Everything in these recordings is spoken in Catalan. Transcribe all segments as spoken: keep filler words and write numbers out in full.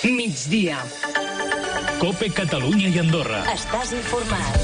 Migdia. COPE Catalunya i Andorra. Estàs informat.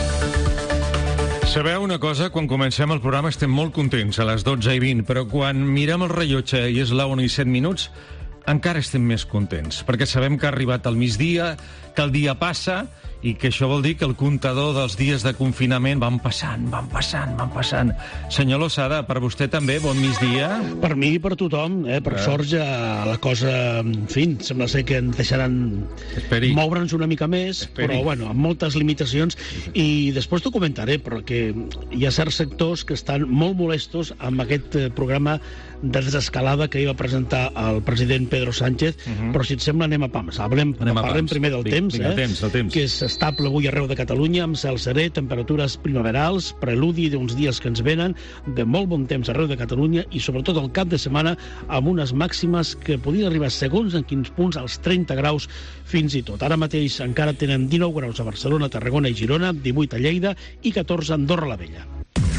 Sabeu una cosa? Quan comencem el programa estem molt contents, a les dotze i vint, però quan mirem el rellotge i és la una i set minuts, encara estem més contents, perquè sabem que ha arribat el migdia, que el dia passa i que això vol dir que el comptador dels dies de confinament van passant, van passant, van passant. Senyor Losada, per vostè també, bon migdia. Per mi i per tothom, eh? Per eh. sort ja la cosa, en fi, sembla ser que ens deixaran Esperi. moure'ns una mica més, Esperi. però bueno, amb moltes limitacions, i després t'ho comentaré, perquè hi ha certs sectors que estan molt molestos amb aquest programa de desescalada que hi va presentar el president Pedro Sánchez, uh -huh. però si et sembla anem a pams. Parlem, anem a parlem pams. primer del Vinc, temps, eh? temps, el temps, que és estable avui arreu de Catalunya, amb cel serè, temperatures primaverals, preludi d'uns dies que ens venen, de molt bon temps arreu de Catalunya, i sobretot el cap de setmana amb unes màximes que podien arribar segons en quins punts als trenta graus fins i tot. Ara mateix encara tenen dinou graus a Barcelona, Tarragona i Girona, divuit a Lleida i catorze a Andorra la Vella.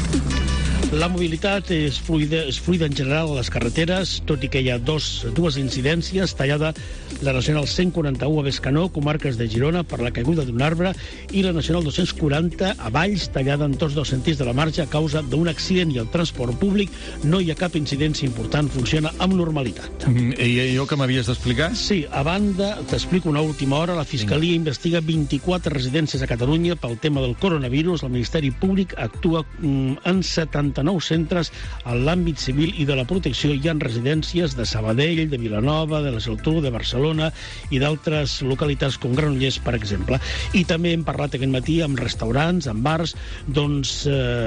La mobilitat és fluida, és fluida en general a les carreteres, tot i que hi ha dos, dues incidències. Tallada la Nacional cent quaranta-u a Bescanó, comarques de Girona, per la caiguda d'un arbre, i la Nacional dos-cents quaranta a Valls, tallada en tots dos sentits de la marxa a causa d'un accident, i el transport públic no hi ha cap incidència important, funciona amb normalitat. Mm, I allò que m'havies d'explicar? Sí, a banda, t'explico una última hora, la Fiscalia investiga vint-i-quatre residències a Catalunya pel tema del coronavirus. El Ministeri Públic actua mm, en setanta nou centres en l'àmbit civil i de la protecció. Hi ha residències de Sabadell, de Vilanova, de la Geltrú, de Barcelona i d'altres localitats com Granollers, per exemple. I també hem parlat aquest matí amb restaurants, amb bars, doncs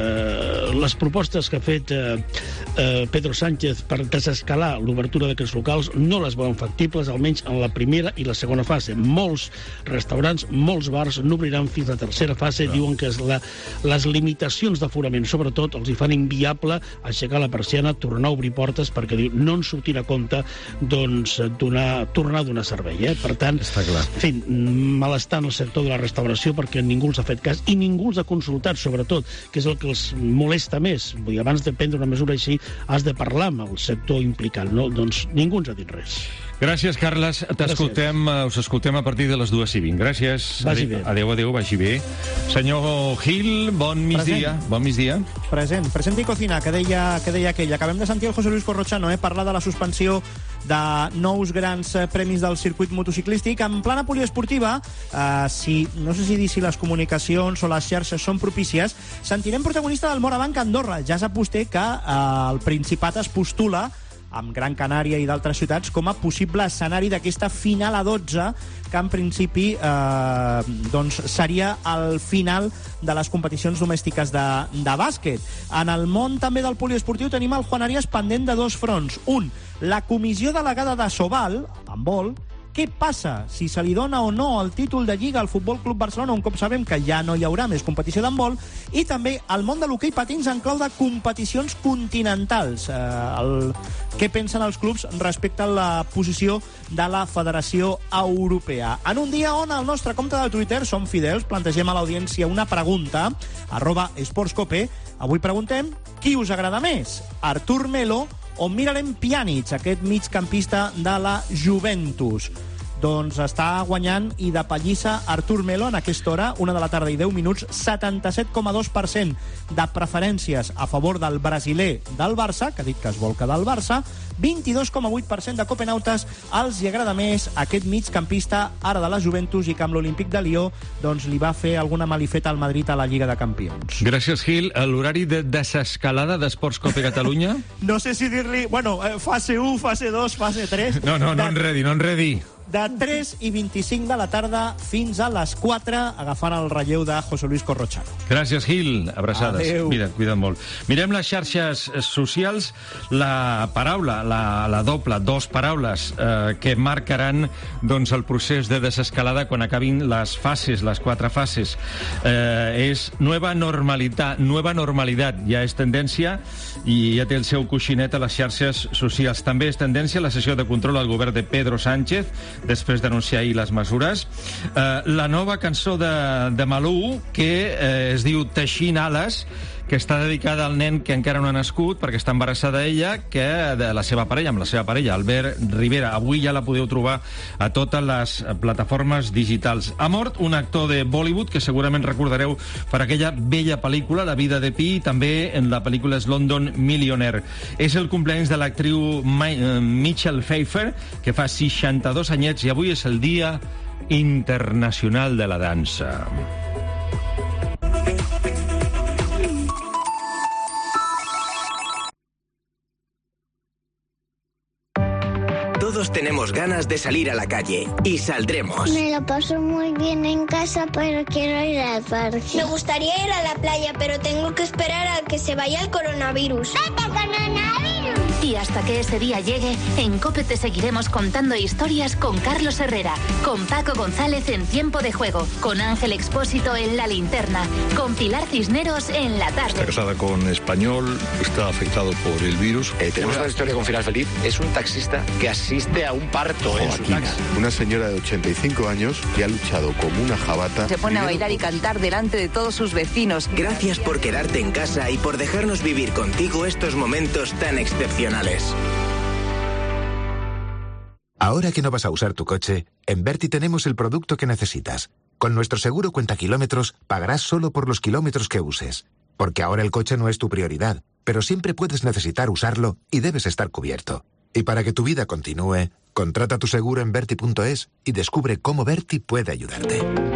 eh, les propostes que ha fet eh, eh, Pedro Sánchez per desescalar l'obertura d'aquests locals no les veuen factibles, almenys en la primera i la segona fase. Molts restaurants, molts bars n'obriran fins a la tercera fase. No. Diuen que és la, les limitacions d'aforament, sobretot, els hi fan inviable aixecar la persiana, tornar a obrir portes, perquè diu, no ens sortirà a compte doncs, donar, tornar a donar servei. Eh? Per tant, està clar. En fi, malestar en el sector de la restauració perquè ningú els ha fet cas i ningú els ha consultat, sobretot, que és el que els molesta més. Vull dir, abans de prendre una mesura així has de parlar amb el sector implicat, no? Doncs ningú ens ha dit res. Gràcies, Carles. T'escoltem, us escoltem a partir de les dues i vint. Gràcies. Vagi bé. Adéu, adéu, vagi bé. Senyor Gil, bon migdia. Present. Bon migdia. Present. Present i cocina, que deia, que deia aquell. Acabem de sentir el José Luis Corrochano, eh, parlar de la suspensió de nous grans premis del circuit motociclístic. En plana poliesportiva, eh, si, no sé si dir si les comunicacions o les xarxes són propícies, sentirem protagonista del Morabanc a Andorra. Ja sap vostè que eh, el Principat es postula amb Gran Canària i d'altres ciutats com a possible escenari d'aquesta final a dotze, que en principi eh, doncs seria el final de les competicions domèstiques de, de bàsquet. En el món també del poliesportiu tenim el Juan Arias pendent de dos fronts. Un, la comissió delegada de Sobal, handbol. Què passa si se li dona o no el títol de Lliga al Futbol Club Barcelona, un cop sabem que ja no hi haurà més competició d'handbol? I també el món de l'hoquei patins en clau de competicions continentals. Eh, el... Què pensen els clubs respecte a la posició de la Federació Europea? En un dia on al nostre compte de Twitter som fidels, plantegem a l'audiència una pregunta, arroba esportscope. Avui preguntem, qui us agrada més? Artur Melo o Miralem Pjanic, aquest migcampista de la Juventus? Doncs està guanyant i de pallissa Artur Melo en aquesta hora, una de la tarda i deu minuts, setanta-set coma dos per cent de preferències a favor del brasiler del Barça, que ha dit que es vol quedar al Barça, vint-i-dos coma vuit per cent de copenautes els hi agrada més aquest migcampista ara de la Juventus i que amb l'Olímpic de Lió doncs, li va fer alguna malifeta al Madrid a la Lliga de Campions. Gràcies, Gil. L'horari de desescalada d'Esports Cope Catalunya? No sé si dir-li, bueno, fase u, fase dos, fase tres... No, no, no enredi, no enredi. De tres i vint-i-cinc de la tarda fins a les quatre, agafant el relleu de José Luis Corrochano. Gràcies, Gil. Abraçades. Adéu. Mira, cuida't molt. Mirem les xarxes socials. La paraula, la, la doble, dos paraules eh, que marcaran doncs, el procés de desescalada quan acabin les fases, les quatre fases. Eh, és nueva normalitat. Nueva normalitat. Ja és tendència i ja té el seu coixinet a les xarxes socials. També és tendència la sessió de control al govern de Pedro Sánchez, després d'anunciar ahir les mesures. Eh, la nova cançó de, de Malú, que eh, es diu Teixint ales, que està dedicada al nen que encara no ha nascut, perquè està embarassada ella, que de la seva parella, amb la seva parella, Albert Rivera. Avui ja la podeu trobar a totes les plataformes digitals. Ha mort un actor de Bollywood que segurament recordareu per aquella bella pel·lícula, La vida de Pi, i també en la pel·lícula Slumdog Millionaire. És el cumpleaños de l'actriu Michelle Pfeiffer, que fa seixanta-dos anyets, i avui és el Dia Internacional de la Dansa. Todos tenemos ganas de salir a la calle y saldremos. Me lo paso muy bien en casa, pero quiero ir al parque. Me gustaría ir a la playa, pero tengo que esperar a que se vaya el coronavirus. ¡Vete, coronavirus! Y hasta que ese día llegue, en COPE te seguiremos contando historias con Carlos Herrera, con Paco González en Tiempo de Juego, con Ángel Expósito en La Linterna, con Pilar Cisneros en La Tarde. Está casada con español, está afectado por el virus. Eh, tenemos una historia con final feliz. Es un taxista que asiste a un parto en su taxi. Una señora de ochenta y cinco años que ha luchado como una jabata. Se pone a bailar y cantar delante de todos sus vecinos. Gracias por quedarte en casa y por dejarnos vivir contigo estos momentos tan excepcionales. Ahora que no vas a usar tu coche, en Berti tenemos el producto que necesitas. Con nuestro seguro cuenta kilómetros, pagarás solo por los kilómetros que uses. Porque ahora el coche no es tu prioridad, pero siempre puedes necesitar usarlo y debes estar cubierto. Y para que tu vida continúe, contrata tu seguro en Berti punto es y descubre cómo Berti puede ayudarte.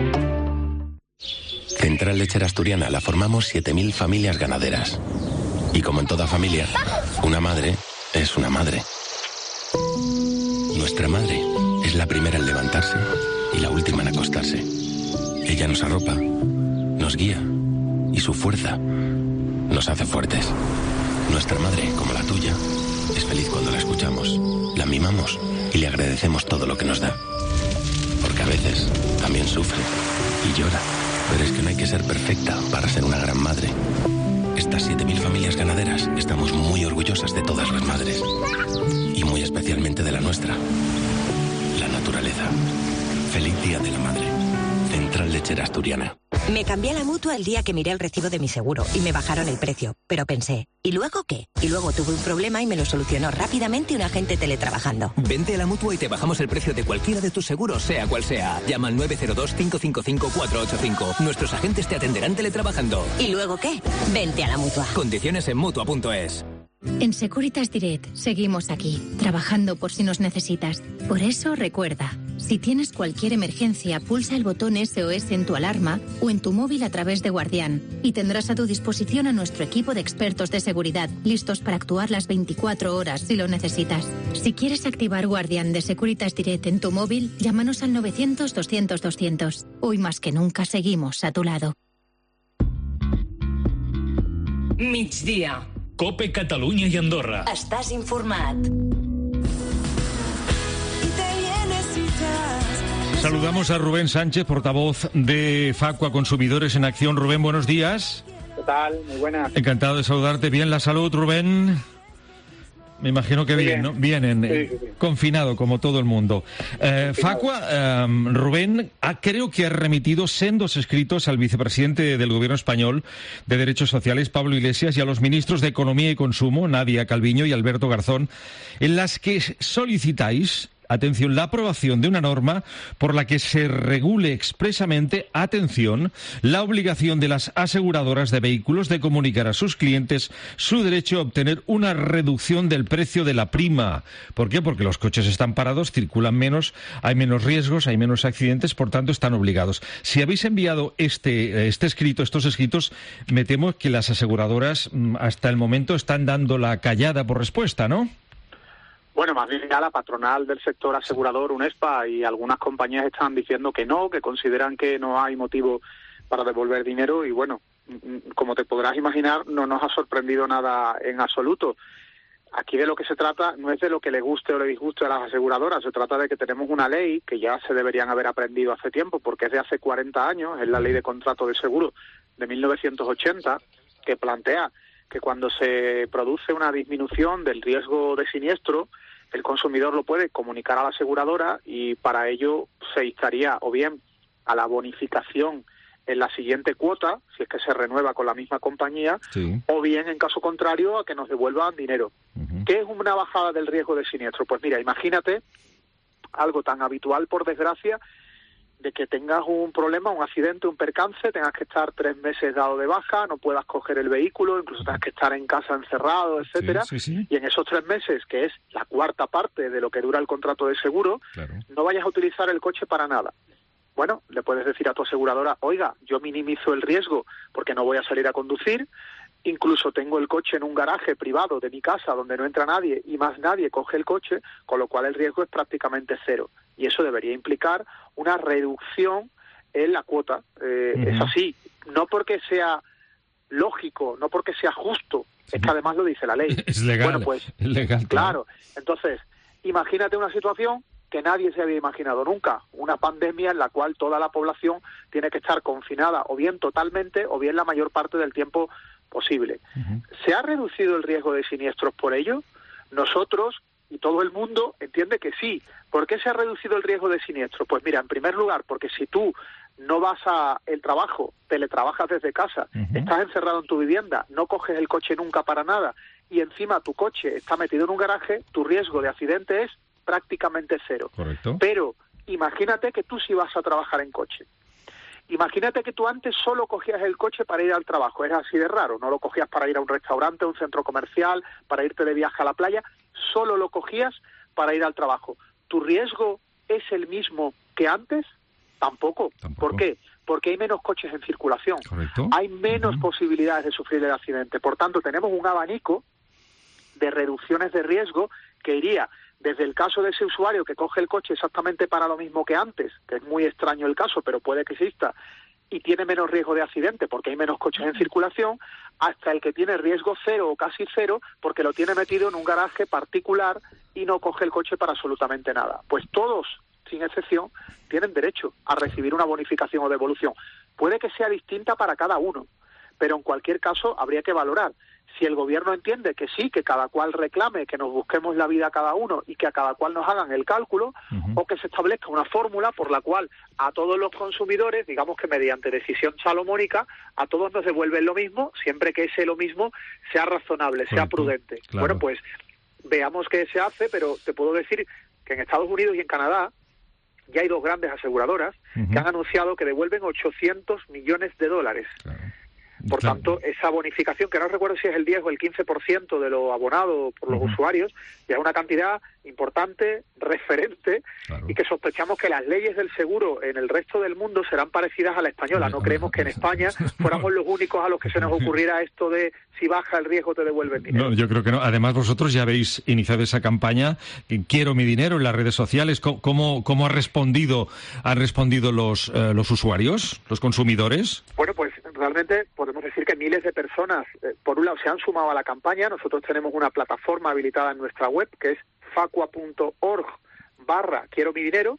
Central Lechera Asturiana la formamos siete mil familias ganaderas. Y como en toda familia, una madre es una madre. Nuestra madre es la primera en levantarse y la última en acostarse. Ella nos arropa, nos guía y su fuerza nos hace fuertes. Nuestra madre, como la tuya, es feliz cuando la escuchamos, la mimamos y le agradecemos todo lo que nos da. Porque a veces también sufre y llora. Pero es que no hay que ser perfecta para ser una gran madre. Estas siete mil familias ganaderas estamos muy orgullosas de todas las madres. Y muy especialmente de la nuestra, la naturaleza. Feliz Día de la Madre. Central Lechera Asturiana. Me cambié a la Mutua el día que miré el recibo de mi seguro y me bajaron el precio. Pero pensé, ¿y luego qué? Y luego tuve un problema y me lo solucionó rápidamente un agente teletrabajando. Vente a la Mutua y te bajamos el precio de cualquiera de tus seguros, sea cual sea. Llama al nueve cero dos, cinco cinco cinco, cuatro ocho cinco. Nuestros agentes te atenderán teletrabajando. ¿Y luego qué? Vente a la Mutua. Condiciones en Mutua punto es. En Securitas Direct seguimos aquí, trabajando por si nos necesitas. Por eso recuerda, si tienes cualquier emergencia, pulsa el botón S O S en tu alarma o en tu móvil a través de Guardián y tendrás a tu disposición a nuestro equipo de expertos de seguridad, listos para actuar las veinticuatro horas si lo necesitas. Si quieres activar Guardián de Securitas Direct en tu móvil, llámanos al novecientos, doscientos, doscientos. Hoy más que nunca seguimos a tu lado. Migdia. COPE Catalunya i Andorra. Estàs informat. Saludamos a Rubén Sánchez, portavoz de Facua Consumidores en Acción. Rubén, buenos días. ¿Qué tal? Muy buenas. Encantado de saludarte. Bien la salud, Rubén. Me imagino que bien, bien, ¿no? Bien, en, sí, sí, sí. Confinado, como todo el mundo. Eh, Facua, eh, Rubén, ha, creo que ha remitido sendos escritos al vicepresidente del Gobierno español de Derechos Sociales, Pablo Iglesias, y a los ministros de Economía y Consumo, Nadia Calviño y Alberto Garzón, en las que solicitáis, atención, la aprobación de una norma por la que se regule expresamente, atención, la obligación de las aseguradoras de vehículos de comunicar a sus clientes su derecho a obtener una reducción del precio de la prima. ¿Por qué? Porque los coches están parados, circulan menos, hay menos riesgos, hay menos accidentes, por tanto están obligados. Si habéis enviado este, este escrito, estos escritos, me temo que las aseguradoras hasta el momento están dando la callada por respuesta, ¿no? Bueno, más bien ya la patronal del sector asegurador, UNESPA, y algunas compañías están diciendo que no, que consideran que no hay motivo para devolver dinero y bueno, como te podrás imaginar, no nos ha sorprendido nada en absoluto. Aquí de lo que se trata no es de lo que le guste o le disguste a las aseguradoras, se trata de que tenemos una ley que ya se deberían haber aprendido hace tiempo, porque es de hace cuarenta años, es la Ley de Contrato de Seguro de mil novecientos ochenta, que plantea que cuando se produce una disminución del riesgo de siniestro, el consumidor lo puede comunicar a la aseguradora y para ello se instaría o bien a la bonificación en la siguiente cuota, si es que se renueva con la misma compañía, sí. o bien, en caso contrario, a que nos devuelvan dinero. Uh-huh. ¿Qué es una bajada del riesgo de siniestro? Pues mira, imagínate algo tan habitual, por desgracia, de que tengas un problema, un accidente, un percance, tengas que estar tres meses dado de baja, no puedas coger el vehículo, incluso tengas que estar en casa encerrado, etcétera. Sí, sí, sí. Y en esos tres meses, que es la cuarta parte de lo que dura el contrato de seguro, claro. no vayas a utilizar el coche para nada. Bueno, le puedes decir a tu aseguradora, oiga, yo minimizo el riesgo porque no voy a salir a conducir, incluso tengo el coche en un garaje privado de mi casa donde no entra nadie y más nadie coge el coche, con lo cual el riesgo es prácticamente cero. Y eso debería implicar una reducción en la cuota. Eh, uh-huh. Es así, no porque sea lógico, no porque sea justo, sí. es que además lo dice la ley. Es legal, bueno, pues, es legal. Claro, entonces, imagínate una situación que nadie se había imaginado nunca, una pandemia en la cual toda la población tiene que estar confinada o bien totalmente o bien la mayor parte del tiempo posible. Uh-huh. ¿Se ha reducido el riesgo de siniestros por ello? Nosotros y todo el mundo entiende que sí. ¿Por qué se ha reducido el riesgo de siniestro? Pues mira, en primer lugar, porque si tú no vas a el trabajo, teletrabajas desde casa, uh-huh. estás encerrado en tu vivienda, no coges el coche nunca para nada y encima tu coche está metido en un garaje, tu riesgo de accidente es prácticamente cero. Correcto. Pero imagínate que tú sí vas a trabajar en coche. Imagínate que tú antes solo cogías el coche para ir al trabajo. Era así de raro. No lo cogías para ir a un restaurante, a un centro comercial, para irte de viaje a la playa. Solo lo cogías para ir al trabajo. ¿Tu riesgo es el mismo que antes? Tampoco. Tampoco. ¿Por qué? Porque hay menos coches en circulación. Correcto. Hay menos uh-huh. posibilidades de sufrir el accidente. Por tanto, tenemos un abanico de reducciones de riesgo que iría desde el caso de ese usuario que coge el coche exactamente para lo mismo que antes, que es muy extraño el caso, pero puede que exista, y tiene menos riesgo de accidente porque hay menos coches en circulación, hasta el que tiene riesgo cero o casi cero porque lo tiene metido en un garaje particular y no coge el coche para absolutamente nada. Pues todos, sin excepción, tienen derecho a recibir una bonificación o devolución. Puede que sea distinta para cada uno, pero en cualquier caso habría que valorar. Si el gobierno entiende que sí, que cada cual reclame, que nos busquemos la vida a cada uno y que a cada cual nos hagan el cálculo, uh-huh. o que se establezca una fórmula por la cual a todos los consumidores, digamos que mediante decisión salomónica, a todos nos devuelven lo mismo, siempre que ese lo mismo sea razonable, Correcto. sea prudente. Claro. Bueno, pues veamos qué se hace, pero te puedo decir que en Estados Unidos y en Canadá ya hay dos grandes aseguradoras uh-huh. que han anunciado que devuelven ochocientos millones de dólares. Claro. Por claro. tanto, esa bonificación, que no recuerdo si es el diez o el quince por ciento de lo abonado por los uh-huh. usuarios, ya es una cantidad importante, referente, claro. y que sospechamos que las leyes del seguro en el resto del mundo serán parecidas a la española. No creemos que en España fuéramos los únicos a los que se nos ocurriera esto de si baja el riesgo te devuelven dinero. No, yo creo que no. Además, vosotros ya habéis iniciado esa campaña, Quiero mi dinero, en las redes sociales. ¿Cómo, cómo ha respondido, han respondido los, eh, los usuarios, los consumidores? Bueno, pues realmente podemos decir que miles de personas, eh, por un lado, se han sumado a la campaña. Nosotros tenemos una plataforma habilitada en nuestra web, que es facua.org barra quiero mi dinero,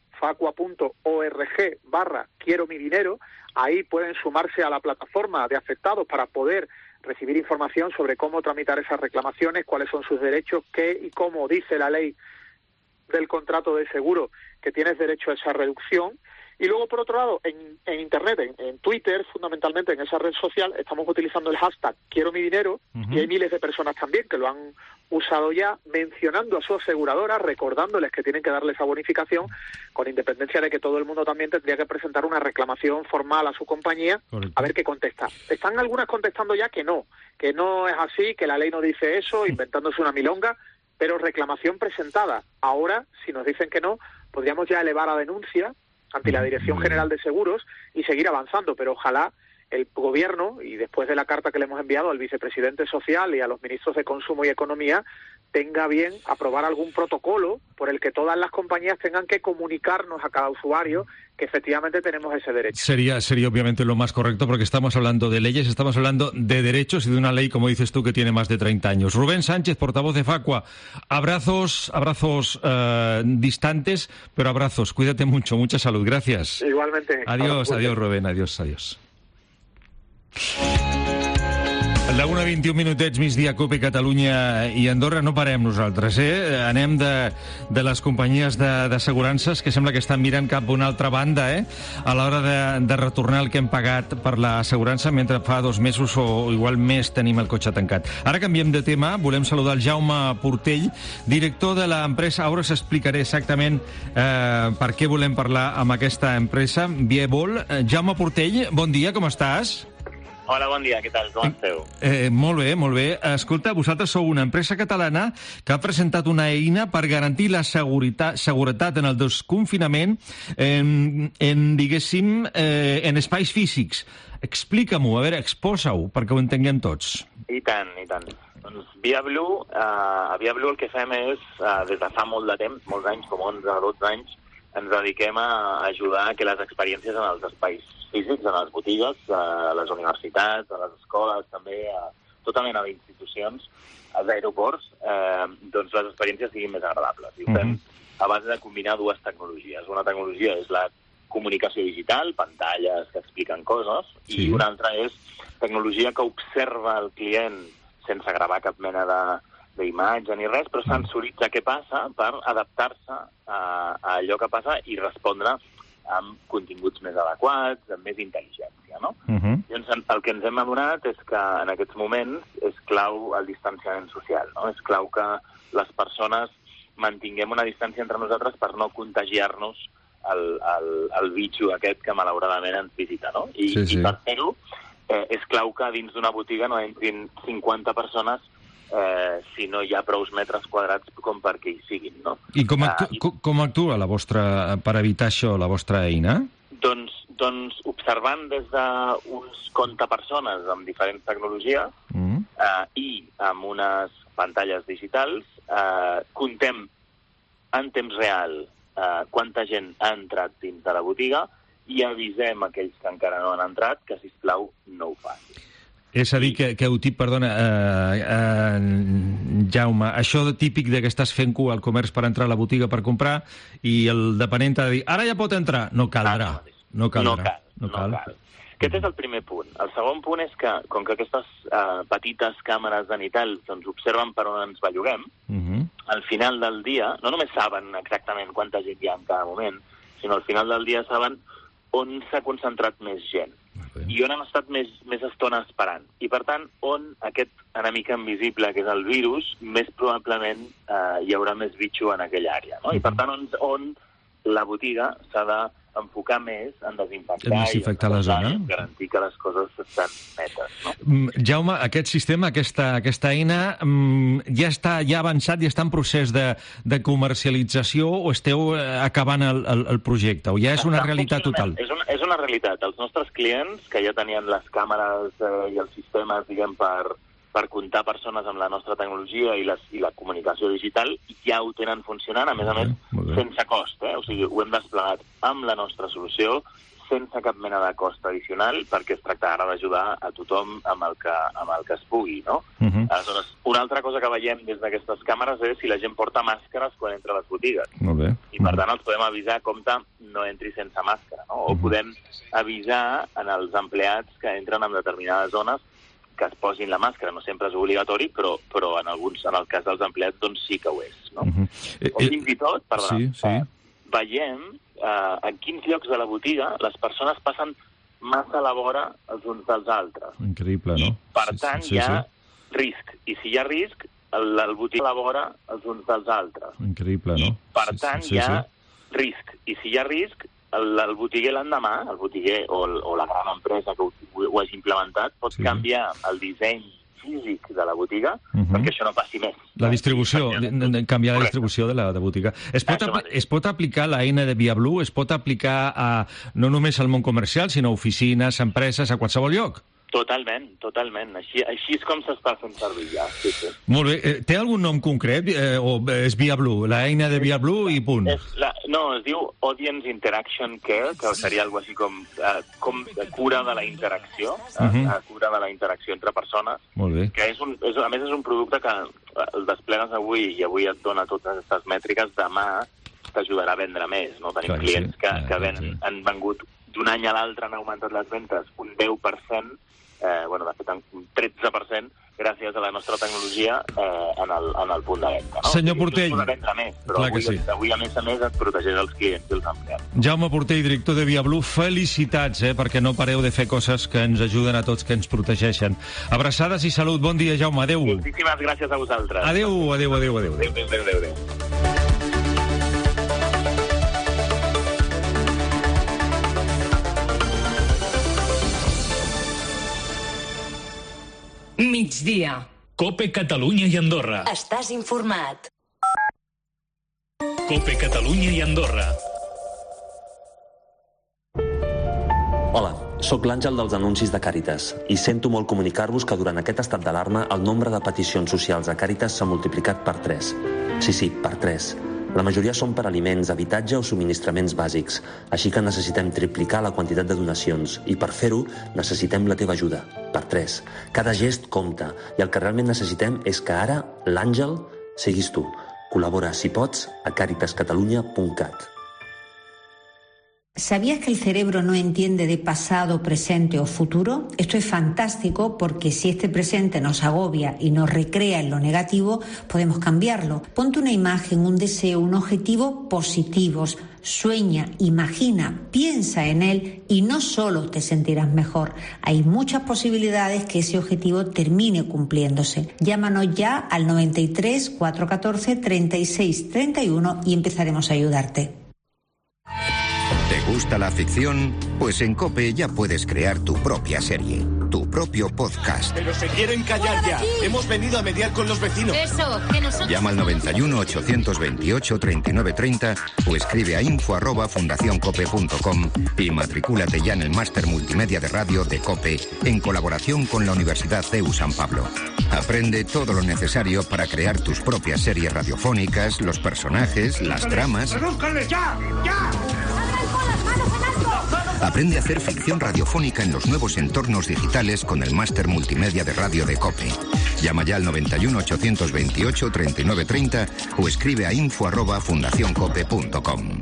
facua.org barra quiero mi dinero. Ahí pueden sumarse a la plataforma de afectados para poder recibir información sobre cómo tramitar esas reclamaciones, cuáles son sus derechos, qué y cómo dice la ley del contrato de seguro que tienes derecho a esa reducción. Y luego, por otro lado, en, en Internet, en, en Twitter, fundamentalmente en esa red social, estamos utilizando el hashtag Quiero mi dinero, uh-huh. y hay miles de personas también que lo han usado ya, mencionando a su aseguradora, recordándoles que tienen que darle esa bonificación, con independencia de que todo el mundo también tendría que presentar una reclamación formal a su compañía, Correcto. a ver qué contesta. Están algunas contestando ya que no, que no es así, que la ley no dice eso, inventándose una milonga, pero reclamación presentada. Ahora, si nos dicen que no, podríamos ya elevar a denuncia ante la Dirección General de Seguros y seguir avanzando, pero ojalá el Gobierno, y después de la carta que le hemos enviado al Vicepresidente Social y a los ministros de Consumo y Economía, tenga bien aprobar algún protocolo por el que todas las compañías tengan que comunicarnos a cada usuario que efectivamente tenemos ese derecho. Sería, sería obviamente lo más correcto, porque estamos hablando de leyes, estamos hablando de derechos y de una ley, como dices tú, que tiene más de treinta años. Rubén Sánchez, portavoz de Facua, abrazos, abrazos uh, distantes, pero abrazos. Cuídate mucho, mucha salud. Gracias. Igualmente. Adiós, adiós, Rubén, adiós, adiós. La una vint-i-un minutets, migdia, Cope, Catalunya i Andorra. No parem nosaltres, eh? Anem de, de les companyies d'assegurances que sembla que estan mirant cap a una altra banda, eh? A l'hora de, de retornar el que hem pagat per l'assegurança mentre fa dos mesos o igual més tenim el cotxe tancat. Ara canviem de tema. Volem saludar el Jaume Portell, director de l'empresa. Ara us explicaré exactament eh, per què volem parlar amb aquesta empresa, Viebol. Jaume Portell, bon dia, com estàs? Hola, bon dia, què tal? Com esteu? Eh, molt bé, molt bé. Escolta, vosaltres sou una empresa catalana que ha presentat una eina per garantir la seguretat, seguretat en el desconfinament en, en diguéssim, eh, en espais físics. Explica-m'ho, a veure, exposa-ho, perquè ho entenguem tots. I tant, i tant. Doncs Via Blue, eh, a Via Blue el que fem és, eh, des de fa molt de temps, molts anys, com onze o dotze anys, ens dediquem a ajudar a que les experiències en els espais físics, en les botigues, a les universitats, a les escoles, també a tota mena d'institucions, als aeroports, eh, doncs les experiències siguin més agradables. I ho fem a base de combinar dues tecnologies. Una tecnologia és la comunicació digital, pantalles que expliquen coses, sí. I una altra és tecnologia que observa el client sense gravar cap mena de d'imatge ni res, però sensoritza què passa per adaptar-se a, a allò que passa i respondre amb continguts més adequats, amb més intel·ligència, no? Uh-huh. Llavors, el que ens hem adonat és que en aquests moments és clau el distanciament social, no? És clau que les persones mantinguem una distància entre nosaltres per no contagiar-nos el, el, el bitxo aquest que malauradament ens visita, no? I, sí, sí. I per fer-ho, eh, és clau que dins d'una botiga no entrin cinquanta persones Eh, si no hi ha prous metres quadrats com perquè hi siguin, no? I com, actu uh, i... com actua la vostra, per evitar això, la vostra eina? Doncs, doncs observant des d'uns compte persones amb diferents tecnologies mm. eh, i amb unes pantalles digitals, eh, contem en temps real eh, quanta gent ha entrat dins de la botiga i avisem aquells que encara no han entrat que, sisplau, no ho facin. És a dir, que, que ho tip, perdona, eh, eh, Jaume, això típic de que estàs fent cua al comerç per entrar a la botiga per comprar i el depenent ha de dir, ara ja pot entrar, no caldrà. No caldrà. No cal, no cal. No cal. Aquest és el primer punt. El segon punt és que, com que aquestes eh, petites càmeres sanitals doncs, observen per on ens belluguem, uh-huh. Al final del dia, no només saben exactament quanta gent hi ha en cada moment, sinó al final del dia saben on s'ha concentrat més gent. I on han estat més, més estona esperant. I, per tant, on aquest enemic invisible, que és el virus, més probablement eh, hi haurà més bitxo en aquella àrea. No? I, per tant, on, on la botiga s'ha d'enfocar més en desinfectar, desinfectar i la zona, garantir que les coses estan netes. No? Jaume, aquest sistema, aquesta, aquesta eina, ja està ja avançat, ja està en procés de, de comercialització o esteu acabant el, el, el projecte? O ja és una realitat total? És una, és una realitat. Els nostres clients, que ja tenien les càmeres eh, i els sistemes, diguem, per, per comptar persones amb la nostra tecnologia i, les, i la comunicació digital, ja ho tenen funcionant, a més a més, sense cost. Eh? O sigui, ho hem desplegat amb la nostra solució, sense cap mena de cost addicional, perquè es tracta ara d'ajudar a tothom amb el que, amb el que es pugui, no? Uh-huh. Aleshores, una altra cosa que veiem des d'aquestes càmeres és si la gent porta màscares quan entra a les botigues. Molt bé. I, per tant, els podem avisar, compte, no entri sense màscara, no? O uh-huh. podem avisar en els empleats que entren en determinades zones que es posin la màscara. No sempre és obligatori, però, però en, alguns, en el cas dels empleats doncs sí que ho és, no? Uh-huh. O fins i tot, perdona, sí, sí. Eh, veiem Uh, en quins llocs de la botiga les persones passen massa a la vora els uns dels altres. Increïble, no? I, per tant, sí, sí, hi ha sí. risc. I si hi ha risc, el, el botiga a la vora els uns dels altres. Increïble, no? I, per tant, sí, sí, hi ha sí. risc. I si hi ha risc, el, el botiguer l'endemà, el botiguer o, el, o la gran empresa que ho, ho hagi implementat, pot sí. canviar el disseny físic de la botiga, uh-huh. perquè això no passi més. La distribució, canviar la distribució de la de botiga. Es pot, es pot aplicar l'eina de Via Blue, es pot aplicar a, no només al món comercial, sinó a oficines, empreses, a qualsevol lloc? Totalment, totalment. Així, així és com s'està fent servir ja. Sí, sí. Molt bé. Té algun nom concret? Eh, o és Via Blue? L'eina de Via Blue i punt? És la, no, es diu Audience Interaction Care, que seria alguna cosa així com, eh, com cura de la interacció, uh -huh. eh, cura de la interacció entre persones. Molt bé. Que és un, és, a més és un producte que el desplegues avui i avui et dona totes aquestes mètriques, demà t'ajudarà a vendre més. No? Tenim clar, clients sí. que, que ven, sí. han vengut d'un any a l'altre, han augmentat les ventes un deu per cent eh, bueno, de fet, un tretze per cent gràcies a la nostra tecnologia eh, en, el, en el punt de venda. No? Senyor Portell. No vendre més, però avui, sí. avui, a més a més, es protegeix els clients i els empleats. Jaume Portell, director de ViaBlue, felicitats, eh, perquè no pareu de fer coses que ens ajuden a tots, que ens protegeixen. Abraçades i salut. Bon dia, Jaume. Adéu. Moltíssimes gràcies a vosaltres. Adéu, adéu, adéu, adéu. Adéu, adéu, adéu, adéu. Migdia. COPE Catalunya i Andorra. Estàs informat. COPE Catalunya i Andorra. Hola, sóc l'Àngel dels anuncis de Càritas i sento molt comunicar-vos que durant aquest estat d'alarma el nombre de peticions socials a Càritas s'ha multiplicat per tres. Sí, sí, per tres. La majoria són per aliments, habitatge o subministraments bàsics, així que necessitem triplicar la quantitat de donacions i per fer-ho necessitem la teva ajuda, per tres. Cada gest compta i el que realment necessitem és que ara l'Àngel siguis tu. Col·labora, si pots, a càritas catalunya punt cat. ¿Sabías que el cerebro no entiende de pasado, presente o futuro? Esto es fantástico porque si este presente nos agobia y nos recrea en lo negativo, podemos cambiarlo. Ponte una imagen, un deseo, un objetivo positivos. Sueña, imagina, piensa en él y no solo te sentirás mejor. Hay muchas posibilidades que ese objetivo termine cumpliéndose. Llámanos ya al noventa y tres, cuatrocientos catorce, treinta y seis, treinta y uno y empezaremos a ayudarte. ¿Te gusta la ficción? Pues en COPE ya puedes crear tu propia serie, tu propio podcast. Pero se quieren callar ya. Hemos venido a mediar con los vecinos. Eso, que nosotros... Llama al noventa y uno, ochocientos veintiocho, treinta y nueve treinta o escribe a info arroba fundacioncope punto com y matricúlate ya en el máster multimedia de radio de COPE en colaboración con la Universidad C E U San Pablo. Aprende todo lo necesario para crear tus propias series radiofónicas, los personajes, las tramas... ¡Redúzcanles ya! ¡Ya! Aprende a hacer ficción radiofónica en los nuevos entornos digitales con el máster multimedia de radio de COPE. Llama ya al noventa y uno, ochocientos veintiocho, treinta y nueve treinta o escribe a info arroba fundacioncope punto com.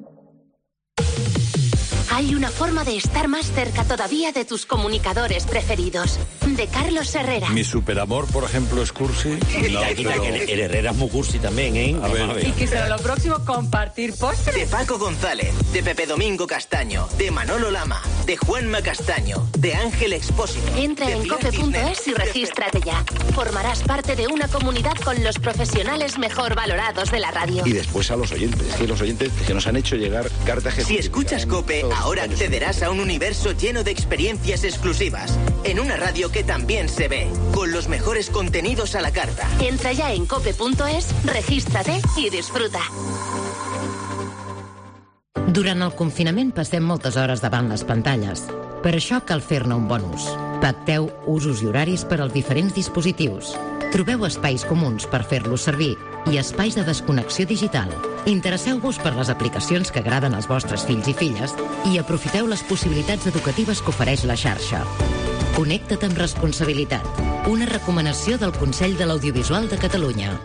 Hay una forma de estar más cerca todavía de tus comunicadores preferidos. De Carlos Herrera. Mi superamor, por ejemplo, es cursi. No, pero... El Herrera es muy cursi también, ¿eh? A ver, a ver. Y que será lo próximo compartir postres. De Paco González, de Pepe Domingo Castaño, de Manolo Lama, de Juanma Castaño, de Ángel Expósito. Entra en cope punto es y regístrate ya. Formarás parte de una comunidad con los profesionales mejor valorados de la radio. Y después a los oyentes, que los oyentes que nos han hecho llegar cartas que... Si escuchas COPE, ahora accederás a un universo lleno de experiencias exclusivas, en una radio que también se ve, con los mejores contenidos a la carta. Entra ya en cope punto es, regístrate i disfruta. Durant el confinament passem moltes hores davant les pantalles. Per això cal fer-ne un bon ús. Pacteu usos i horaris per als diferents dispositius. Trobeu espais comuns per fer-los servir i espais de desconnexió digital. Interesseu-vos per les aplicacions que agraden als vostres fills i filles i aprofiteu les possibilitats educatives que ofereix la xarxa. Connecta't amb responsabilitat. Una recomanació del Consell de l'Audiovisual de Catalunya.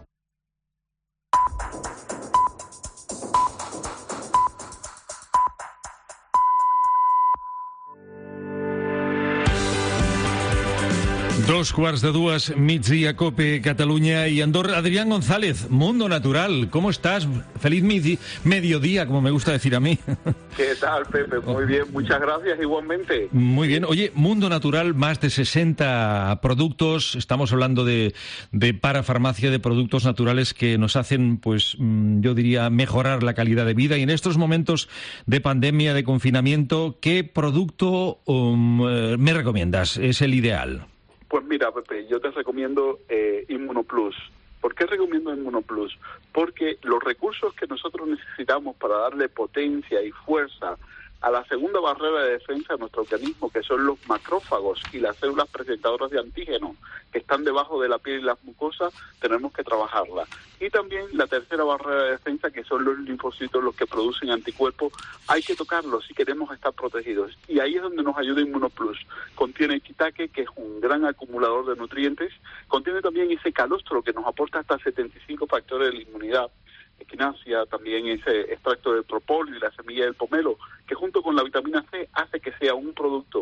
Dos quarts de dues, migdia, COPE, Cataluña y Andorra. Adrián González, Mundo Natural, ¿cómo estás? Feliz midi- mediodía, como me gusta decir a mí. ¿Qué tal, Pepe? Muy bien, muchas gracias, igualmente. Muy bien. Oye, Mundo Natural, más de sesenta productos. Estamos hablando de, de parafarmacia, de productos naturales que nos hacen, pues, yo diría, mejorar la calidad de vida. Y en estos momentos de pandemia, de confinamiento, ¿qué producto um, me recomiendas? ¿Es el ideal? Pues mira, Pepe, yo te recomiendo eh, Inmunoplus. ¿Por qué recomiendo Inmunoplus? Porque los recursos que nosotros necesitamos para darle potencia y fuerza a la segunda barrera de defensa de nuestro organismo, que son los macrófagos y las células presentadoras de antígenos, que están debajo de la piel y las mucosas, tenemos que trabajarla. Y también la tercera barrera de defensa, que son los linfocitos, los que producen anticuerpos, hay que tocarlos si queremos estar protegidos. Y ahí es donde nos ayuda Inmunoplus. Contiene Kitake, que es un gran acumulador de nutrientes, contiene también ese calostro, que nos aporta hasta setenta y cinco factores de la inmunidad, equinacia, también ese extracto de propóleo y la semilla del pomelo, que junto con la vitamina C hace que sea un producto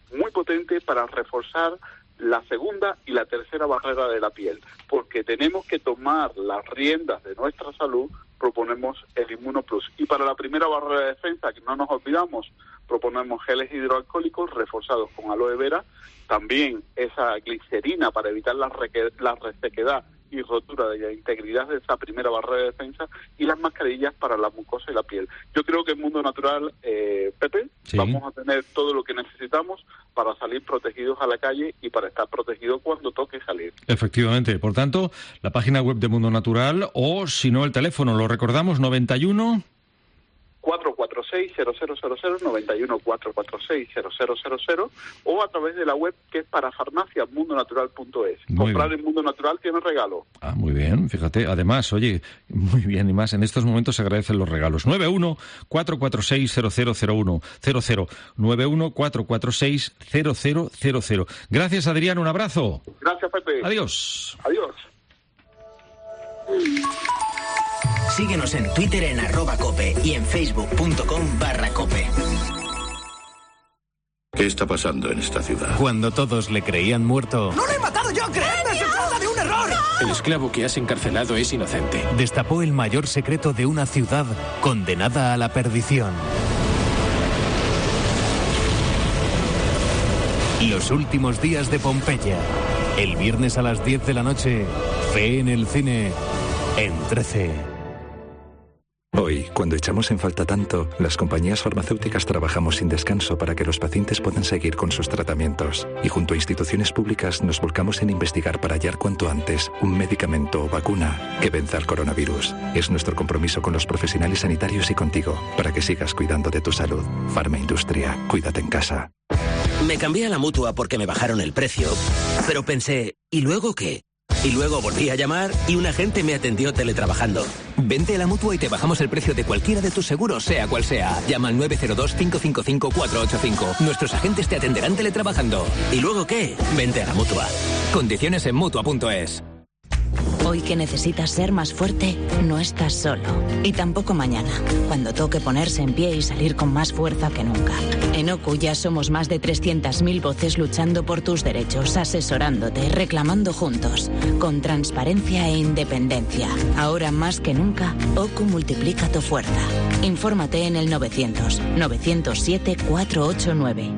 muy potente para reforzar la segunda y la tercera barrera de la piel, porque tenemos que tomar las riendas de nuestra salud. Proponemos el Inmunoplus. Y para la primera barrera de defensa, que no nos olvidamos, proponemos geles hidroalcohólicos reforzados con aloe vera, también esa glicerina para evitar la, reque- la resequedad y rotura de la integridad de esa primera barrera de defensa, y las mascarillas para la mucosa y la piel. Yo creo que en Mundo Natural, eh, Pepe, sí, vamos a tener todo lo que necesitamos para salir protegidos a la calle y para estar protegidos cuando toque salir. Efectivamente. Por tanto, la página web de Mundo Natural, o si no el teléfono, lo recordamos, noventa y uno... cuatro cuatro seis, cero cero cero cero, noventa y uno, cuatro cuatro seis, cero cero cero cero, o a través de la web que es para farmacias mundo natural punto es. Comprar en Mundo Natural tiene regalo. Ah, muy bien, fíjate. Además, oye, muy bien, y más, en estos momentos se agradecen los regalos. nueve uno, cuatro cuatro seis, cero cero cero uno, cero cero, nueve uno, cuatro cuatro seis, cero cero cero cero. Gracias, Adrián, un abrazo. Gracias, Pepe. Adiós. Adiós. Síguenos en Twitter en arroba cope y en facebook.com barra cope. ¿Qué está pasando en esta ciudad? Cuando todos le creían muerto, ¡No lo he matado yo! ¡Creedme! ¡Se trata de un error! el esclavo que has encarcelado es inocente. Destapó el mayor secreto de una ciudad condenada a la perdición. Los últimos días de Pompeya. El viernes a las diez de la noche. Fe en el cine. En trece. Hoy, cuando echamos en falta tanto, las compañías farmacéuticas trabajamos sin descanso para que los pacientes puedan seguir con sus tratamientos. Y junto a instituciones públicas nos volcamos en investigar para hallar cuanto antes un medicamento o vacuna que venza al coronavirus. Es nuestro compromiso con los profesionales sanitarios y contigo, para que sigas cuidando de tu salud. Farma Industria, cuídate en casa. Me cambié a la Mutua porque me bajaron el precio, pero pensé, ¿y luego qué? Y luego volví a llamar y un agente me atendió teletrabajando. Vente a la Mutua y te bajamos el precio de cualquiera de tus seguros, sea cual sea. Llama al nueve cero dos, cinco cinco cinco, cuatro ocho cinco. Nuestros agentes te atenderán teletrabajando. ¿Y luego qué? Vente a la Mutua. Condiciones en Mutua punto es. Hoy que necesitas ser más fuerte, no estás solo. Y tampoco mañana, cuando toque ponerse en pie y salir con más fuerza que nunca. En O C U ya somos más de trescientas mil voces luchando por tus derechos, asesorándote, reclamando juntos, con transparencia e independencia. Ahora más que nunca, O C U multiplica tu fuerza. Infórmate en el novecientos, novecientos siete, cuatrocientos ochenta y nueve.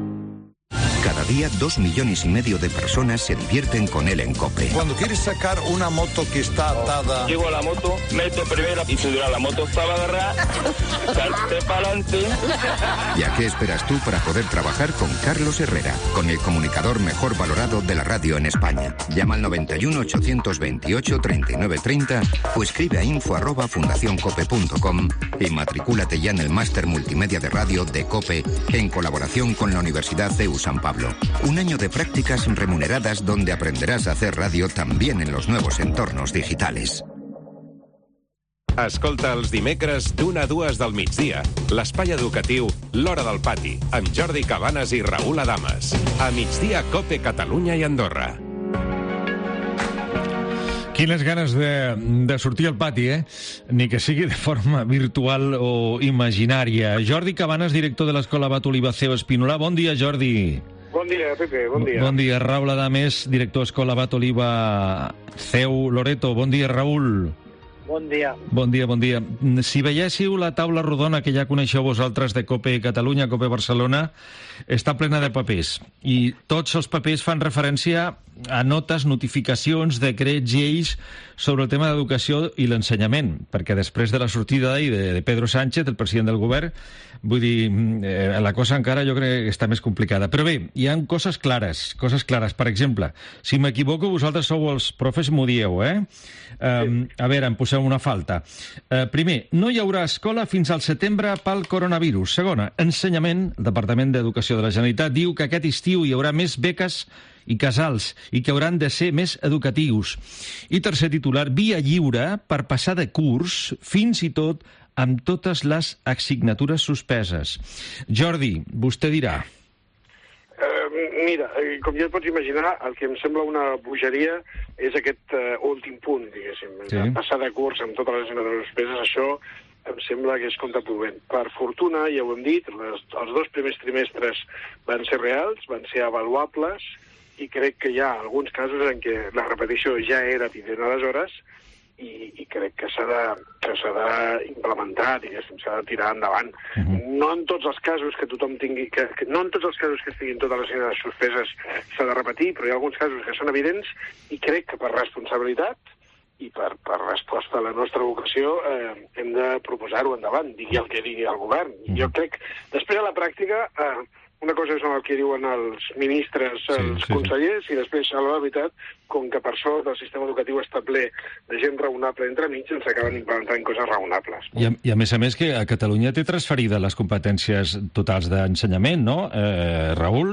Cada día, dos millones y medio de personas se divierten con él en COPE. Cuando quieres sacar una moto que está atada... Llego a la moto, meto primero y subirá la moto para agarrar, salte para adelante. ¿Y a qué esperas tú para poder trabajar con Carlos Herrera, con el comunicador mejor valorado de la radio en España? Llama al noventa y uno, ochocientos veintiocho, treinta y nueve treinta o escribe a info arroba fundación cope punto com y matricúlate ya en el máster multimedia de radio de COPE en colaboración con la Universidad C E U San Pablo. Un año de prácticas remuneradas donde aprenderás a hacer radio también en los nuevos entornos digitales. Escolta els dimecres d'una a dues del migdia l'espai educatiu L'Hora del Pati amb Jordi Cabanes i Raül Adames. A migdia COPE Catalunya i Andorra. Quines ganes de, de sortir al pati, eh? Ni que sigui de forma virtual o imaginària. Jordi Cabanes, director de l'Escola Abat Oliva C E U Espinola. Bon dia, Jordi. Bon dia, Pepe, bon dia. Bon dia, Raül Adames, director Escola Abat Oliva C E U Loreto. Bon dia, Raül. Bon dia. Bon dia, bon dia. Si veiéssiu la taula rodona que ja coneixeu vosaltres de COPE Catalunya, COPE Barcelona, està plena de papers. I tots els papers fan referència a notes, notificacions, decrets, lleis sobre el tema d'educació i l'ensenyament, perquè després de la sortida de, de Pedro Sánchez, el president del govern, vull dir, eh, la cosa encara jo crec que està més complicada. Però bé, hi ha coses clares, coses clares. Per exemple, si m'equivoco, vosaltres sou els profes, m'ho dieu, eh? Um, a veure, em poseu una falta. Uh, primer, no hi haurà escola fins al setembre pel coronavirus. Segona, ensenyament. El Departament d'Educació de la Generalitat diu que aquest estiu hi haurà més beques i casals i que hauran de ser més educatius. I tercer titular, via lliure per passar de curs, fins i tot amb totes les assignatures suspeses. Jordi, vostè dirà. Uh, mira, com ja et pots imaginar, el que em sembla una bogeria és aquest uh, últim punt, diguéssim. Sí. Passar de curs amb totes les assignatures suspeses, això em sembla que és contraproduent. Per fortuna, ja ho hem dit, les, els dos primers trimestres van ser reals, van ser avaluables, i crec que hi ha alguns casos en què la repetició ja era evident aleshores, i, i crec que s'ha de, que s'ha d'implementar, diguéssim, s'ha de tirar endavant. Uh-huh. No en tots els casos que tothom tingui, que, que, no en tots els casos que estiguin totes les línies suspeses s'ha de repetir, però hi ha alguns casos que són evidents, i crec que per responsabilitat i per, per resposta a la nostra vocació eh, hem de proposar-ho endavant, digui el que digui el govern. Uh-huh. Jo crec, després a la pràctica, eh, una cosa és el que diuen els ministres, els sí, sí, consellers, sí. I després, a la veritat, com que per sort el sistema educatiu està ple de gent raonable entre mig, ens acaben implementant coses raonables. I a, I a més a més que a Catalunya té transferides les competències totals d'ensenyament, no, eh, Raül?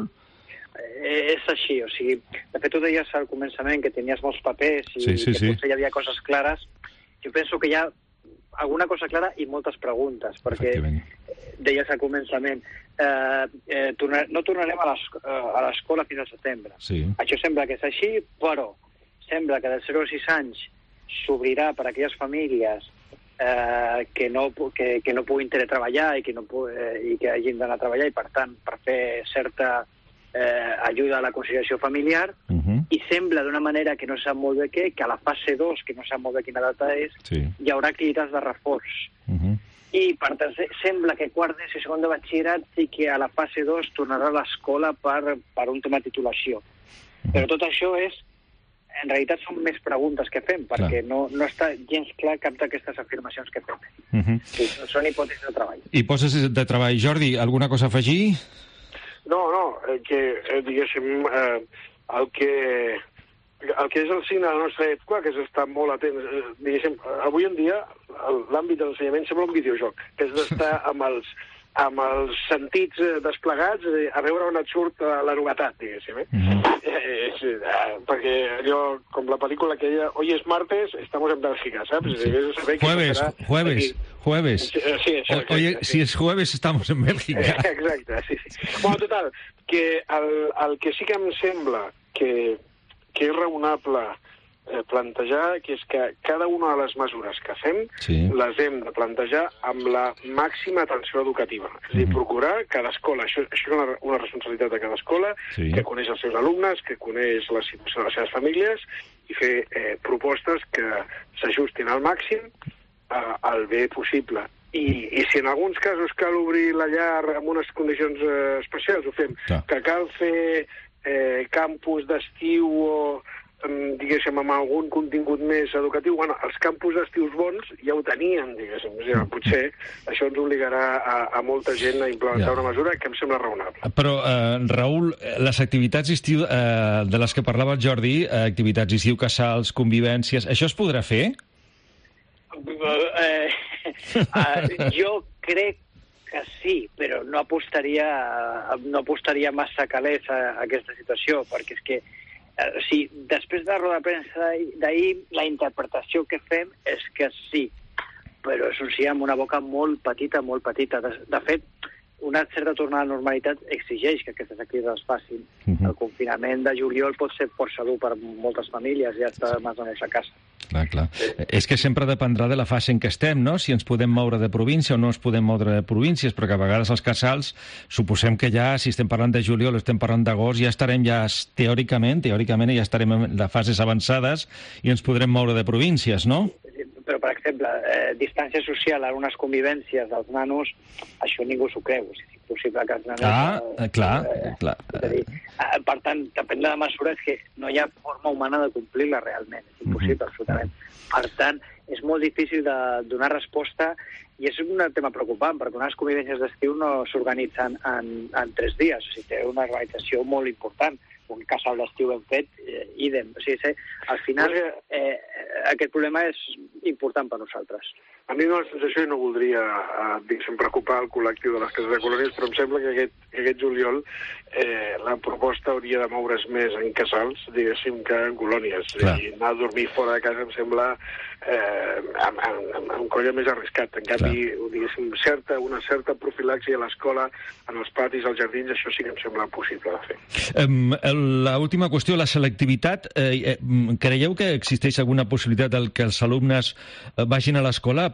Eh, és així, o sigui, de fet tu deies al començament que tenies molts papers i sí, sí, que potser sí. Hi havia coses clares. Jo penso que hi ha alguna cosa clara i moltes preguntes, perquè deies al començament, eh, eh, tornar, no tornarem a l'escola fins al setembre. Sí. Això sembla que és així, però sembla que de zero a sis anys s'obrirà per a aquelles famílies eh, que, no, que, que no puguin teletreballar i que, no pu eh, i que hagin d'anar a treballar, i per tant, per fer certa eh, ajuda a la conciliació familiar, uh-huh. I sembla d'una manera que no sap molt bé què, que a la fase dos, que no sap molt bé quina data és, sí. Hi haurà activitats de reforç. Uh-huh. I per tant, sembla que quart d'ESO i segon de batxillerat i que a la fase dos tornarà a l'escola per, per un tema de titulació. Uh-huh. Però tot això és, en realitat són més preguntes que fem, perquè no, no està gens clar cap d'aquestes afirmacions que fem. Uh-huh. Sí, són hipòtesis de treball. Hipòtesis de treball. Jordi, alguna cosa a afegir? No, no, eh, que, eh, diguéssim, eh, el que... el que és el signe de la nostra època, que és estar molt atents, eh, diguéssim, avui en dia l'àmbit de l'ensenyament sembla un videojoc, que és d'estar amb els, amb els sentits desplegats a veure on et surt la novetat, diguéssim. Eh? Mm-hmm. eh, eh, eh, perquè allò, com la pel·lícula que deia, hoy es martes, estamos en Bélgica, saps? Sí. Jueves, jueves, jueves. Sí, sí, això, o, oye, sí. Si es jueves, estamos en Bélgica. Exacte, sí, sí. Bueno, total, que el, el que sí que em sembla que que és raonable eh, plantejar, que és que cada una de les mesures que fem sí. Les hem de plantejar amb la màxima atenció educativa. És a dir, procurar cada escola, això, això és una, una responsabilitat de cada escola, sí. Que coneix els seus alumnes, que coneix la situació de les seves famílies, i fer eh, propostes que s'ajustin al màxim eh, al bé possible. I, I si en alguns casos cal obrir la llar amb unes condicions eh, especials, ho fem. Ja. Que cal fer Eh, campus d'estiu o, diguéssim, amb algun contingut més educatiu. Bueno, els campus d'estius bons ja ho tenien, diguéssim. O sigui, potser això ens obligarà a, a molta gent a implementar ja. Una mesura que em sembla raonable. Però, eh, Raül, les activitats d'estiu eh, de les que parlava el Jordi, eh, activitats d'estiu, casals, convivències, això es podrà fer? Eh, eh, jo crec que sí, però no apostaria, no apostaria massa calés a, a aquesta situació, perquè és que eh, o sigui, després de la roda de premsa d'ahir, la interpretació que fem és que sí, però és un sí amb una boca molt petita, molt petita. De, de fet, una certa tornada a la normalitat exigeix que aquestes activitats es facin. Uh-huh. El confinament de juliol pot ser força dur per moltes famílies, ja està més o menys a casa. Clar, clar. Sí. És que sempre dependrà de la fase en què estem, no? Si ens podem moure de província o no ens podem moure de províncies, perquè a vegades els casals, suposem que ja, si estem parlant de juliol o estem parlant d'agost, ja estarem ja teòricament, teòricament ja estarem en les fases avançades i ens podrem moure de províncies, no? Però, per exemple, eh, distància social en unes convivències dels nanos, això ningú s'ho creu. És impossible que els nanos... Ah, eh, clar, eh, clar. És a dir, eh, per tant, depèn de la mesura, és que no hi ha forma humana de complir-la realment. És impossible, mm-hmm. absolutament. Per tant, és molt difícil de donar resposta i és un tema preocupant, perquè unes convivències d'estiu no s'organitzen en, en tres dies. O sigui, té una organització molt important. Un casal d'estiu ben fet, eh, idem. O sigui, al final, eh, aquest problema és important per nosaltres. A mi no la sensació, i no voldria eh, diguéssim, preocupar el col·lectiu de les cases de colònies, però em sembla que aquest, que aquest juliol eh, la proposta hauria de moure's més en casals, diguéssim, que en colònies. Clar. I anar a dormir fora de casa em sembla eh, amb, amb, amb colla més arriscat. En canvi, diguéssim, certa, una certa profilaxi a l'escola, en els patis, als jardins, això sí que em sembla possible de fer. Um, L'última qüestió, la selectivitat. Eh, eh, creieu que existeix alguna possibilitat del que els alumnes vagin a l'escola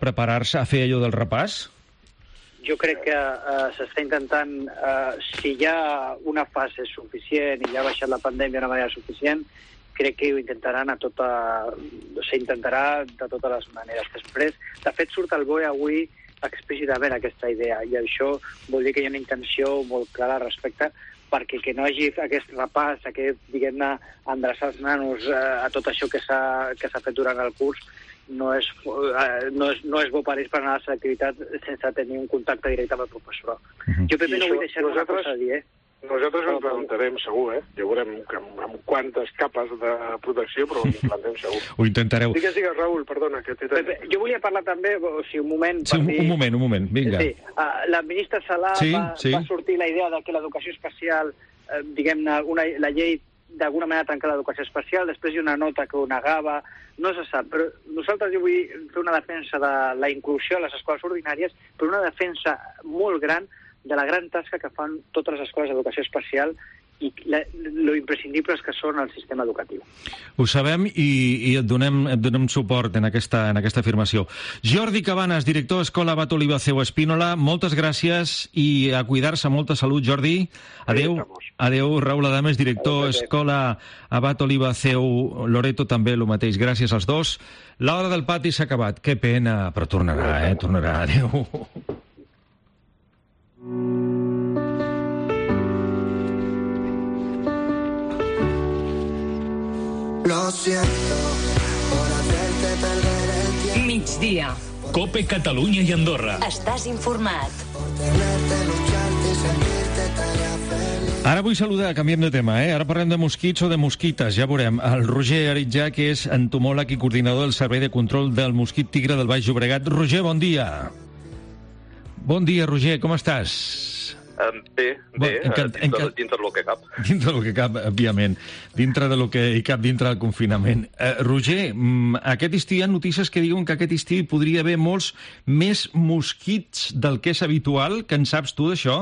preparar-se a fer allò del repàs? Jo crec que uh, s'està intentant, uh, si hi ha una fase suficient i ja ha baixat la pandèmia d'una manera suficient, crec que ho intentaran a tota... s'intentarà de totes les maneres. Després, de fet, surt el B O E avui explícitament aquesta idea, i això vol dir que hi ha una intenció molt clara al respecte, perquè que no hi hagi aquest repàs, aquest, diguem-ne, endreçar els nanos uh, a tot això que s'ha que s'ha fet durant el curs, no és, uh, no és, no és bo per ells per anar a la seva activitat sense tenir un contacte directe amb el professor. Uh-huh. Jo, Pepe, no vull deixar una cosa a dir, eh? Nosaltres ens plantarem segur, eh? Ja veurem amb, amb quantes capes de protecció, però ens plantarem segur. Ho intentareu. Digues, digues, Raül, perdona, que t'he Pepe, jo volia parlar també, o sigui, un moment... Sí, un, dir... un moment, un moment, vinga. Sí, uh, la ministra Salà sí, va, sí. va sortir la idea de que l'educació especial, eh, diguem-ne, una, la llei d'alguna manera tancar l'educació especial, després hi ha una nota que ho negava, no se sap, però nosaltres jo vull fer una defensa de la inclusió a les escoles ordinàries, però una defensa molt gran de la gran tasca que fan totes les escoles d'educació especial i la, lo imprescindibles que són al sistema educatiu. Ho sabem i, i et, donem, et donem suport en aquesta, en aquesta afirmació. Jordi Cabanes, director Escola Abat Olivaceu Espínola, moltes gràcies i a cuidar-se, molta salut, Jordi. Adéu. Adéu, Raül Adames, director Escola Abat Olivaceu Loreto, també el mateix. Gràcies als dos. L'hora del pati s'ha acabat. Que pena, però tornarà, eh? Tornarà. Adéu. Lo siento por hacerte perder el tiempo. Migdia. Cope Catalunya i Andorra. Estàs informat. Ara vull saludar, canviem de tema, eh? Ara parlem de mosquits o de mosquites, ja veurem. El Roger Aritjà, que és entomòleg i coordinador del Servei de Control del Mosquit Tigre del Baix Llobregat. Roger, bon dia. Bon dia, Roger, com estàs? Um, bé, bé, encat, dintre, encat... dintre del que cap. Dintre del que cap, òbviament. Dintre del que hi cap dintre del confinament. Uh, Roger, aquest estiu hi ha notícies que diuen que aquest estiu hi podria haver molts més mosquits del que és habitual. Que en saps tu, d'això?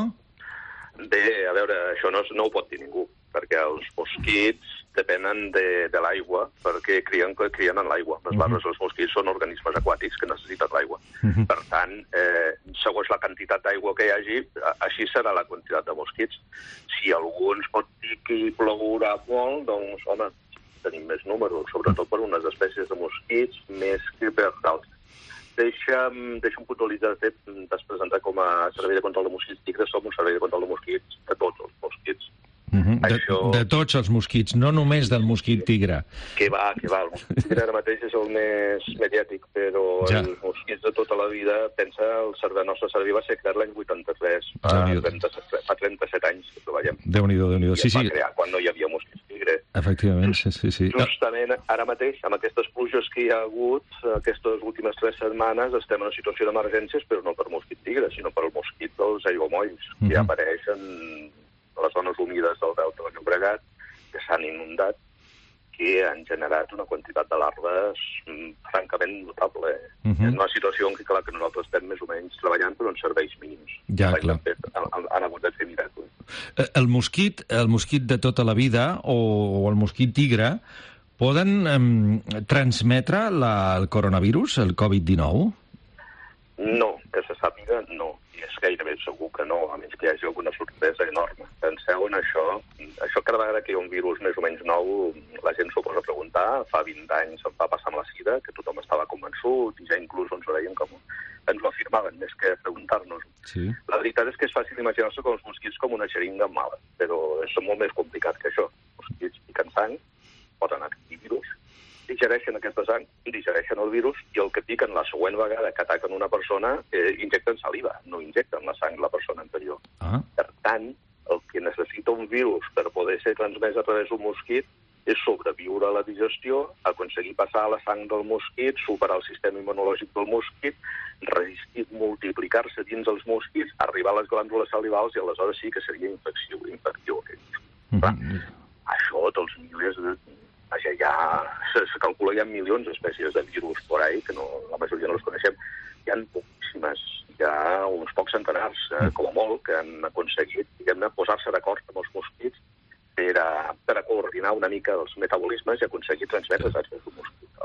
Bé, a veure, això no, no ho pot dir ningú, perquè els mosquits depenen de, de l'aigua, perquè crien, crien en l'aigua. Les larves dels mosquits són organismes aquàtics que necessiten l'aigua. Uh-huh. Per tant, eh, segons la quantitat d'aigua que hi hagi, així serà la quantitat de mosquits. Si algú ens pot dir que hi plourà molt, doncs, home, tenim més números, sobretot per unes espècies de mosquits més que per d'altres. Deixa'm, deixa'm puntualitzar, t'has presentat com a servei de control de mosquits tigres, som un servei de control de mosquits de tots els mosquits. Uh-huh. de, Això... de tots els mosquits, no només del mosquit tigre. Que va, que va. El mosquit tigre ara mateix és el més mediàtic, però ja. Els mosquits de tota la vida, pensa, el, servei, el nostre servei va ser creat l'any vuitanta-tres, fa trenta-set, fa trenta-set anys que treballem. Déu-n'hi-do, Déu-n'hi-do. I sí, sí. va crear quan no hi havia mosquits tigre. Efectivament, sí, sí, sí. Justament ara mateix, amb aquestes pluges que hi ha hagut, aquestes últimes tres setmanes, estem en una situació d'emergències, però no per mosquit tigre, sinó per el mosquit dels aiguamolls, que uh-huh. ja apareixen a les zones humides del Delta del Llobregat, que s'han inundat, que han generat una quantitat de larves mm, francament notable. Uh-huh. És una situació en què, clar, que nosaltres estem més o menys treballant, però en serveis mínims. Ja, clar. Fet, han, han hagut de fer miracles. El mosquit, el mosquit de tota la vida, o, o el mosquit tigre, poden eh, transmetre la, el coronavirus, el covid dinou? No, que se sàpiga, no. I és gairebé segur que no, a menys que hi hagi alguna sorpresa enorme. Penseu en això. Això cada vegada que hi ha un virus més o menys nou, la gent s'ho posa a preguntar. Fa vint anys em va passar amb la sida, que tothom estava convençut, i ja inclús ens ho deien com ens ho afirmaven, més que preguntar-nos. Sí. La veritat és que és fàcil imaginar-se com els mosquits com una xeringa mala, però és molt més complicat que això. Els mosquits piquen sang, poden adquirir virus, digereixen aquesta sang, digereixen el virus, i el que piquen la següent vegada que ataquen una persona, eh, injecten saliva, no injecten la sang de la persona anterior. Ah. Per tant, el que necessita un virus per poder ser transmès a través d'un mosquit és sobreviure a la digestió, aconseguir passar a la sang del mosquit, superar el sistema immunològic del mosquit, resistir multiplicar-se dins els mosquits, arribar a les glàndules salivals, i aleshores sí que seria infecció, infectiu aquest mosquit. Mm-hmm. Això, tots els milers de... Vaja, ja se, se calcula hi ha milions d'espècies de virus por ahí, que no, la majoria no les coneixem. Hi ha poquíssimes, hi ha uns pocs centenars, eh, com a molt, que han aconseguit, diguem-ne, posar-se d'acord amb els mosquits per a, per a coordinar una mica els metabolismes i aconseguir transmetre's a través d'un mosquit.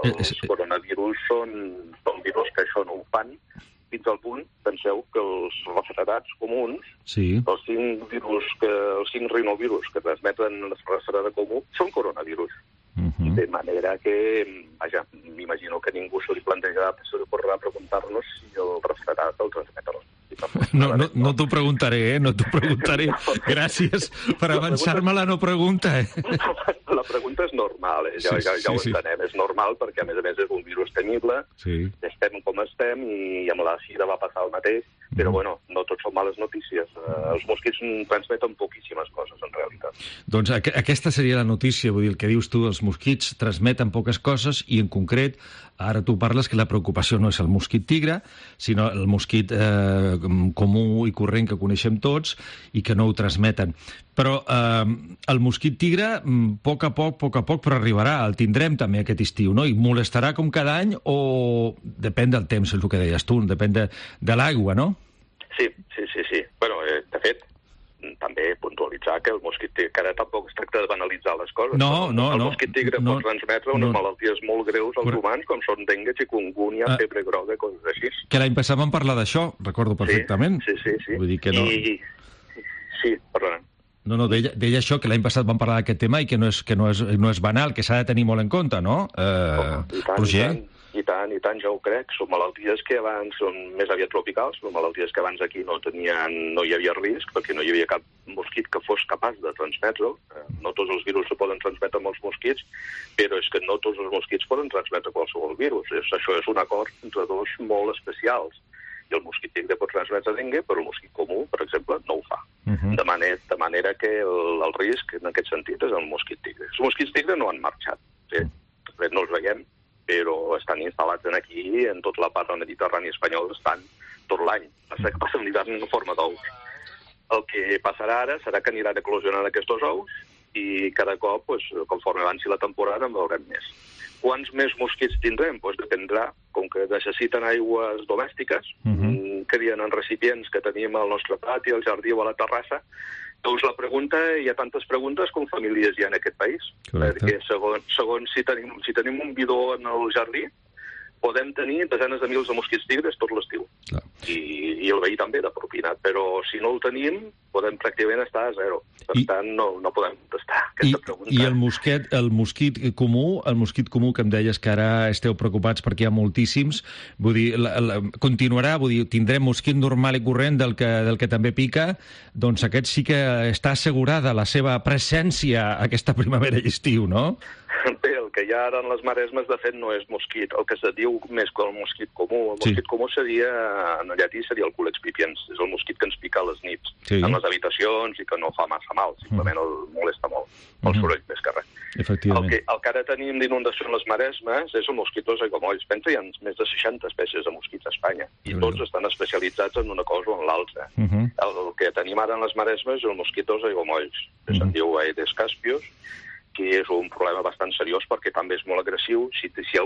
Els coronavirus són, són virus que això no ho fan, fins al punt, penseu que els refredats comuns, sí. els cinc virus, que, els cinc rinovirus que transmeten el refredat comú, són coronavirus. Uh-huh. De manera que, vaja, m'imagino que ningú se li plantejarà, se li podrà preguntar-nos si el refredat el transmet a les No, no, no t'ho preguntaré, eh? No t'ho preguntaré. Gràcies per avançar-me la no pregunta, eh? La pregunta és normal, eh? Ja, ja, ja ho sí, sí. entenem, és normal, perquè a més a més és un virus temible, sí. estem com estem, i amb la sida va passar el mateix, però mm. bueno, no tot són males notícies. Uh, els mosquits transmeten poquíssimes coses, en realitat. Doncs aqu aquesta seria la notícia, vull dir, el que dius tu, els mosquits transmeten poques coses, i en concret, ara tu parles que la preocupació no és el mosquit tigre, sinó el mosquit eh, comú i corrent que coneixem tots i que no ho transmeten. Però eh, el mosquit tigre, a poc a poc, a poc a poc, però arribarà, el tindrem també aquest estiu, no? I molestarà com cada any o depèn del temps, és el que deies tu, depèn de, de l'aigua, no? Sí, sí, sí, sí. Bueno, eh, de fet, també puntualitzar que el mosquit tigre, que ara tampoc es tracta de banalitzar les coses. No, no, el no. El mosquit tigre no, pot transmetre unes no. malalties molt greus als humans, com són dengue, chikungunya, ah. febre groga, coses així. Que l'any passat vam parlar d'això, recordo perfectament. Sí, sí, sí. sí. Vull dir que no... I... Sí, perdona. No, no, deia, deia això, que l'any passat vam parlar d'aquest tema i que no és, que no és, no és banal, que s'ha de tenir molt en compte, no? Eh, oh, i tant, Roger? I tant. I tant, i tant, ja ho crec. Són malalties que abans són més aviat tropicals, són malalties que abans aquí no tenien, no hi havia risc, perquè no hi havia cap mosquit que fos capaç de transmetre-ho. No tots els virus se poden transmetre amb els mosquits, però és que no tots els mosquits poden transmetre qualsevol virus. És, això és un acord entre dos molt especials. I el mosquit tigre pot transmetre dengue, però el mosquit comú, per exemple, no ho fa. Uh-huh. de, manera, de manera que el, el risc, en aquest sentit, és el mosquit tigre. Els mosquits tigre no han marxat. Sí? De fet, no els veiem, però estan instal·lats aquí, en tota la part del Mediterrani espanyol, estan tot l'any. Passa que passen l'hivern en forma d'ous. El que passarà ara serà que aniran eclosionant aquests ous i cada cop, pues, conforme avanci la temporada, en veurem més. Quants més mosquits tindrem? Pues dependrà, com que necessiten aigües domèstiques, uh-huh. que crien en recipients que tenim al nostre pati, al jardí o a la terrassa. Doncs la pregunta, hi ha tantes preguntes com famílies hi ha en aquest país. Correcte. Perquè segons, segons si, tenim, si tenim un bidó en el jardí, podem tenir desenes de mils de mosquits tigres tot l'estiu. I, I el veí també de propinat. Però si no el tenim, podem pràcticament estar a zero. Per I, tant, no, no podem contestar aquesta i, pregunta. I el mosquet, el mosquit comú, el mosquit comú que em deies que ara esteu preocupats perquè hi ha moltíssims, vull dir, la, la, continuarà, vull dir, tindrem mosquit normal i corrent del que, del que també pica, doncs aquest sí que està assegurada la seva presència aquesta primavera i estiu, no? Bé, el que hi ha ara en les maresmes, de fet, no és mosquit. El que se diu més que el mosquit comú. El mosquit sí. comú seria, en llatí, seria el culex pipiens. És el mosquit que ens pica a les nits, sí. en les habitacions, i que no fa massa mal. Simplement el molesta molt, el uh-huh. soroll més que res. Efectivament. El que, el que ara tenim d'inundació en les maresmes és el mosquitós aiguamolls. Pensa, hi ha més de seixanta espècies de mosquits a Espanya, i tots estan especialitzats en una cosa o en l'altra. Uh-huh. el, el que tenim ara en les maresmes és el mosquitós aiguamolls, que uh-huh. se'n diu Aedes caspios, que és un problema bastant seriós perquè també és molt agressiu. Si, si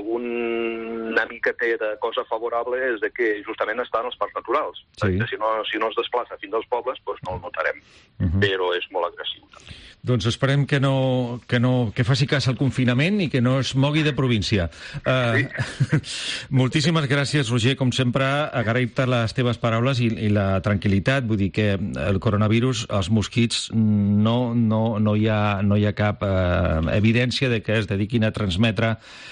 alguna mica té de cosa favorable és de que justament està en els parcs naturals. Sí. Si, no, si no es desplaça fins als pobles, doncs no el notarem. Uh-huh. Però és molt agressiu. Doncs esperem que no, que no que faci cas al confinament i que no es mogui de província. Uh, sí. Moltíssimes gràcies, Roger, com sempre, agrair-te les teves paraules i, i la tranquil·litat. Vull dir que el coronavirus, els mosquits, no, no, no, hi, ha, no hi ha cap uh, evidència de que es dediquin a transmetre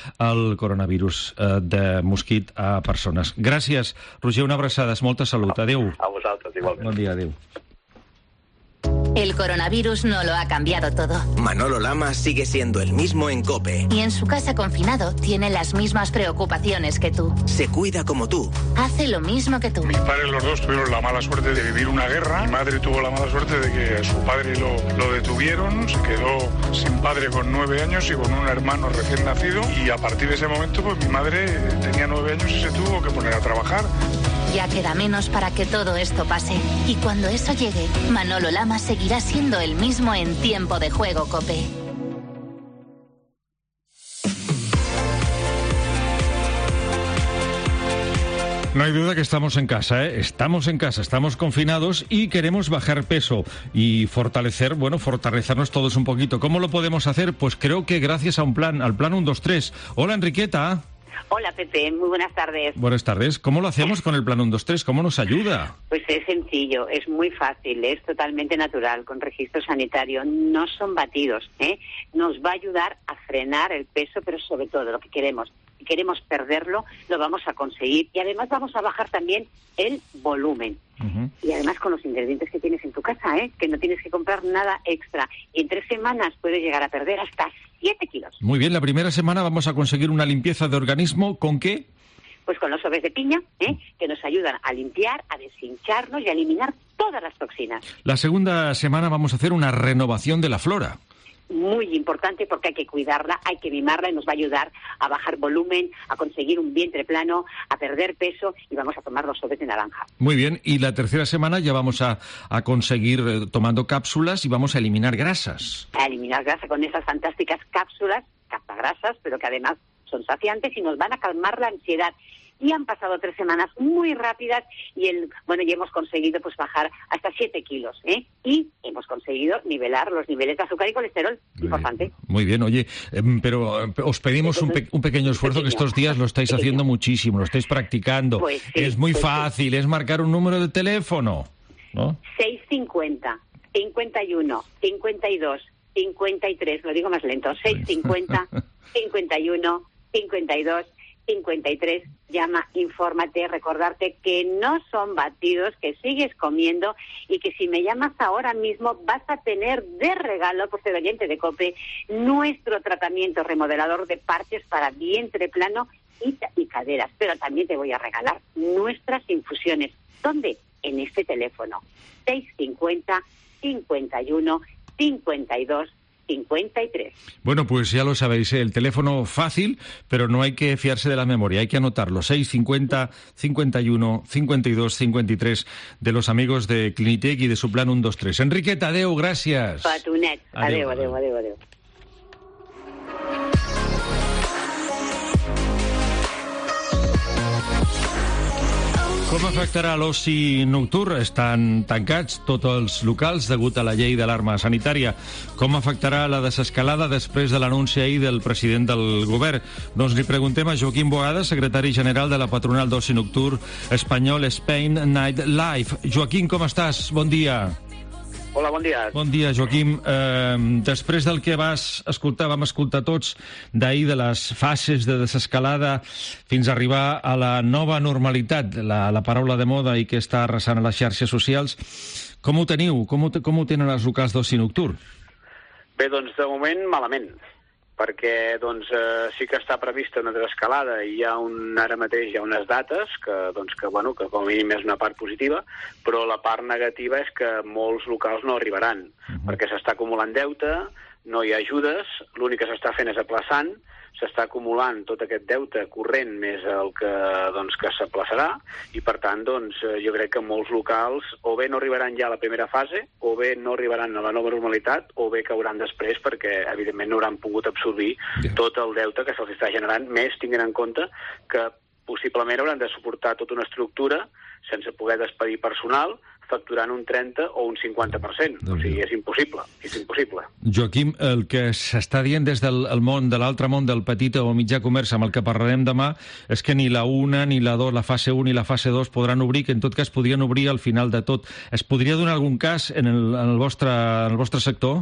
el coronavirus uh, de mosquit a persones. Gràcies, Roger, una abraçada, molta salut. Adéu. A vosaltres, igualment. Bon dia, adéu. El coronavirus no lo ha cambiado todo. Manolo Lama sigue siendo el mismo en COPE. Y en su casa confinado tiene las mismas preocupaciones que tú. Se cuida como tú. Hace lo mismo que tú. Mis padres los dos tuvieron la mala suerte de vivir una guerra. Mi madre tuvo la mala suerte de que a su padre lo, lo detuvieron. Se quedó sin padre con nueve años y con un hermano recién nacido. Y a partir de ese momento, pues mi madre tenía nueve años y se tuvo que poner a trabajar. Ya queda menos para que todo esto pase. Y cuando eso llegue, Manolo Lama seguirá siendo el mismo en Tiempo de Juego COPE. No hay duda que estamos en casa, ¿eh? Estamos en casa, estamos confinados y queremos bajar peso y fortalecer, bueno, fortalecernos todos un poquito. ¿Cómo lo podemos hacer? Pues creo que gracias a un plan, al plan uno dos tres. Hola, Enriqueta. Hola, Pepe, muy buenas tardes. Buenas tardes. ¿Cómo lo hacemos con el plan uno dos tres? ¿Cómo nos ayuda? Pues es sencillo, es muy fácil, es totalmente natural, con registro sanitario. No son batidos, ¿eh? Nos va a ayudar a frenar el peso, pero sobre todo lo que queremos. Si queremos perderlo, lo vamos a conseguir. Y además vamos a bajar también el volumen. Uh-huh. Y además con los ingredientes que tienes en tu casa, ¿eh? Que no tienes que comprar nada extra. Y en tres semanas puedes llegar a perder hasta siete kilos. Muy bien, la primera semana vamos a conseguir una limpieza de organismo. ¿Con qué? Pues con los sobres de piña, ¿eh? Que nos ayudan a limpiar, a deshincharnos y a eliminar todas las toxinas. La segunda semana vamos a hacer una renovación de la flora. Muy importante porque hay que cuidarla, hay que mimarla y nos va a ayudar a bajar volumen, a conseguir un vientre plano, a perder peso y vamos a tomar los sobres de naranja. Muy bien, y la tercera semana ya vamos a, a conseguir eh, tomando cápsulas y vamos a eliminar grasas. A eliminar grasa con esas fantásticas cápsulas, cazagrasas, pero que además son saciantes y nos van a calmar la ansiedad. Y han pasado tres semanas muy rápidas y el bueno ya hemos conseguido pues bajar hasta siete kilos, ¿eh? Y hemos conseguido nivelar los niveles de azúcar y colesterol, muy importante. Bien, muy bien, oye, eh, pero eh, os pedimos un, pe- un pequeño esfuerzo pequeño. Que estos días lo estáis pequeño. haciendo muchísimo, lo estáis practicando. Pues sí, es muy pues fácil, sí. Es marcar un número de teléfono, ¿no? seis cincuenta, cincuenta y uno, cincuenta y dos, cincuenta y tres, lo digo más lento, seis cincuenta, cincuenta y uno, cincuenta y dos, cincuenta y tres, llama, infórmate, recordarte que no son batidos, que sigues comiendo y que si me llamas ahora mismo vas a tener de regalo, por ser oyente de COPE, nuestro tratamiento remodelador de parches para vientre plano y, y caderas. Pero también te voy a regalar nuestras infusiones. ¿Dónde? En este teléfono, seis cincuenta, cincuenta y uno, cincuenta y dos, cincuenta y tres. Bueno, pues ya lo sabéis, el teléfono fácil, pero no hay que fiarse de la memoria, hay que anotarlo. seis cincuenta, cincuenta y uno, cincuenta y dos, cincuenta y tres de los amigos de Clinitec y de su plan uno dos tres. Enriqueta, adeu, gràcies. Patunet, adeu, adeu, adeu, adeu. Com afectarà l'oci nocturn? Estan tancats tots els locals degut a la llei d'alarma sanitària. Com afectarà la desescalada després de l'anunci ahir del president del govern? Doncs li preguntem a Joaquim Boada, secretari general de la patronal d'oci nocturn espanyol Spain Night Life. Joaquim, com estàs? Bon dia. Hola, bon dia. Bon dia, Joaquim. Eh, després del que vas escoltar, vam escoltar tots d'ahir de les fases de desescalada fins a arribar a la nova normalitat, la, la paraula de moda i que està arrasant a les xarxes socials, com ho teniu? Com ho, com ho tenen els locals d'oci nocturn? Bé, doncs de moment malament, perquè doncs, eh, sí que està prevista una desescalada i hi ha un, ara mateix hi ha unes dates que, doncs, que, bueno, que com a mínim és una part positiva, però la part negativa és que molts locals no arribaran, uh-huh. perquè s'està acumulant deute, no hi ha ajudes, l'únic que s'està fent és aplaçant, s'està acumulant tot aquest deute corrent més el que, doncs, que s'aplaçarà i, per tant, doncs, jo crec que molts locals o bé no arribaran ja a la primera fase o bé no arribaran a la nova normalitat o bé cauran després perquè, evidentment, no hauran pogut absorbir yeah. tot el deute que se'ls està generant, més tinguent en compte que possiblement hauran de suportar tota una estructura sense poder despedir personal, facturant un trenta o un cinquanta per cent. O sigui, és impossible, és impossible. Joaquim, el que s'està dient des del el món, de l'altre món del petit o mitjà comerç amb el que parlarem demà, és que ni la una, ni la dos, la fase un i la fase dos podran obrir, que en tot cas podrien obrir al final de tot. Es podria donar algun cas en el, en el, vostre, en el vostre sector?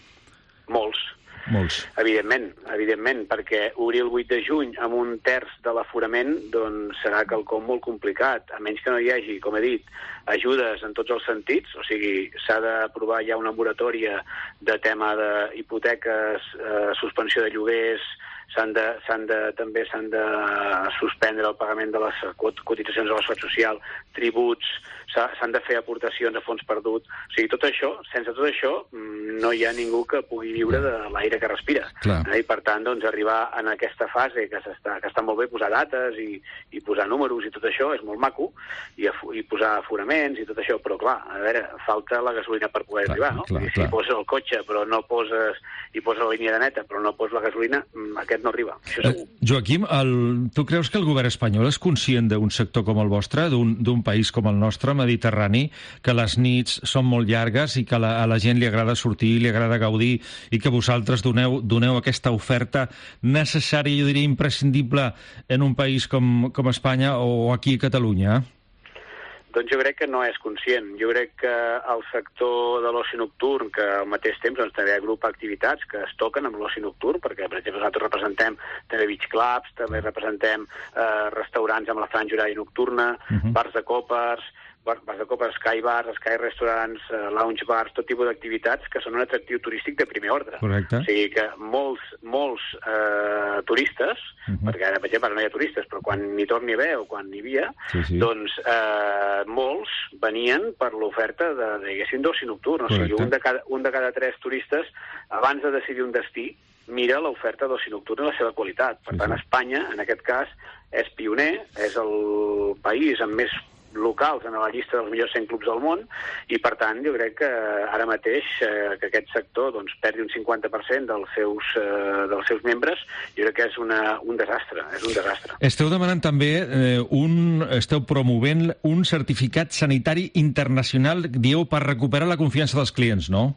Molts. Molts. Evidentment, evidentment, perquè obrir el vuit de juny amb un terç de l'aforament doncs serà quelcom molt complicat, a menys que no hi hagi, com he dit, ajudes en tots els sentits, o sigui, s'ha d'aprovar ja una moratòria de tema d'hipoteques, eh, suspensió de lloguers, s'han de, s'han de, també s'han de suspendre el pagament de les cotitzacions de la Seguretat Social, tributs, s'han de fer aportacions a fons perdut. O sigui, tot això, sense tot això, no hi ha ningú que pugui viure de l'aire que respira. Eh? I, per tant, doncs, arribar en aquesta fase que, s'està, que està molt bé, posar dates i, i posar números i tot això és molt maco, i, i posar aforament, aparcaments i tot això, però clar, a veure, falta la gasolina per poder clar, arribar, no? Clar, I si clar. poses el cotxe però no poses, i poses la línia de neta però no poses la gasolina, aquest no arriba, això segur. Eh, Joaquim, el, tu creus que el govern espanyol és conscient d'un sector com el vostre, d'un país com el nostre, mediterrani, que les nits són molt llargues i que la, a la gent li agrada sortir, li agrada gaudir, i que vosaltres doneu, doneu aquesta oferta necessària, jo diria imprescindible, en un país com, com Espanya o aquí a Catalunya? Doncs jo crec que no és conscient. Jo crec que el sector de l'oci nocturn, que al mateix temps doncs, també hi ha grup d'activitats que es toquen amb l'oci nocturn, perquè, per exemple, nosaltres representem també beach clubs, també representem eh, restaurants amb la franja horària nocturna, uh-huh. bars de copes, bars de copes, sky bars, sky restaurants, uh, lounge bars, tot tipus d'activitats que són un atractiu turístic de primer ordre. Correcte. O sigui que molts, molts eh, turistes, uh-huh. perquè ara, per exemple, no hi ha turistes, però quan n'hi torni a haver o quan n'hi havia, sí, sí. doncs eh, molts venien per l'oferta de, diguéssim, d'oci nocturn. O sigui, un de, cada, un de cada tres turistes, abans de decidir un destí, mira l'oferta d'oci nocturn i la seva qualitat. Per sí, tant, sí. Espanya, en aquest cas, és pioner, és el país amb més locals en la llista dels millors cent clubs del món i, per tant, jo crec que ara mateix eh, que aquest sector doncs, perdi un cinquanta per cent dels seus, eh, dels seus membres, jo crec que és una, un desastre, és un desastre. Esteu demanant també eh, un... esteu promovent un certificat sanitari internacional, dieu, per recuperar la confiança dels clients, no?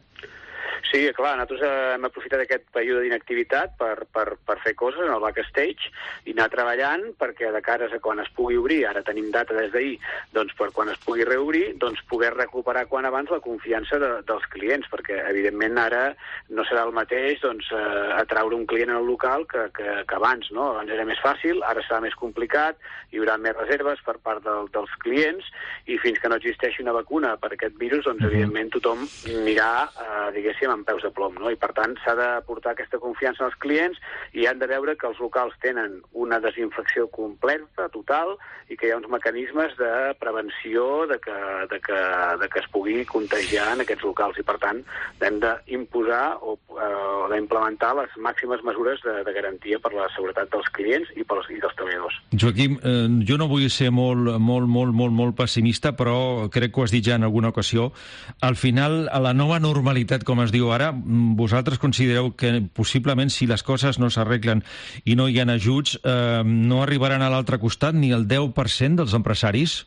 Sí, clar, nosaltres hem aprofitat aquest període d'inactivitat per, per, per fer coses en el backstage i anar treballant perquè de cares a quan es pugui obrir, ara tenim data des d'ahir, doncs per quan es pugui reobrir, doncs poder recuperar quan abans la confiança de, dels clients, perquè evidentment ara no serà el mateix doncs, eh, atraure un client en el local que, que, que abans, no? Abans era més fàcil, ara serà més complicat, hi haurà més reserves per part del, dels clients i fins que no existeixi una vacuna per aquest virus, doncs evidentment tothom anirà, eh, diguéssim, amb peus de plom, no? I per tant s'ha de portar aquesta confiança als clients i han de veure que els locals tenen una desinfecció completa, total, i que hi ha uns mecanismes de prevenció de que, de que, de que es pugui contagiar en aquests locals i per tant hem d'imposar o eh, d'implementar les màximes mesures de, de garantia per la seguretat dels clients i, pels, i dels treballadors. Joaquim, eh, jo no vull ser molt, molt, molt, molt, molt pessimista, però crec que ho has dit ja en alguna ocasió. Al final, a la nova normalitat, com es diu ara, vosaltres considereu que possiblement si les coses no s'arreglen i no hi ha ajuts, eh, no arribaran a l'altre costat ni el deu per cent dels empresaris?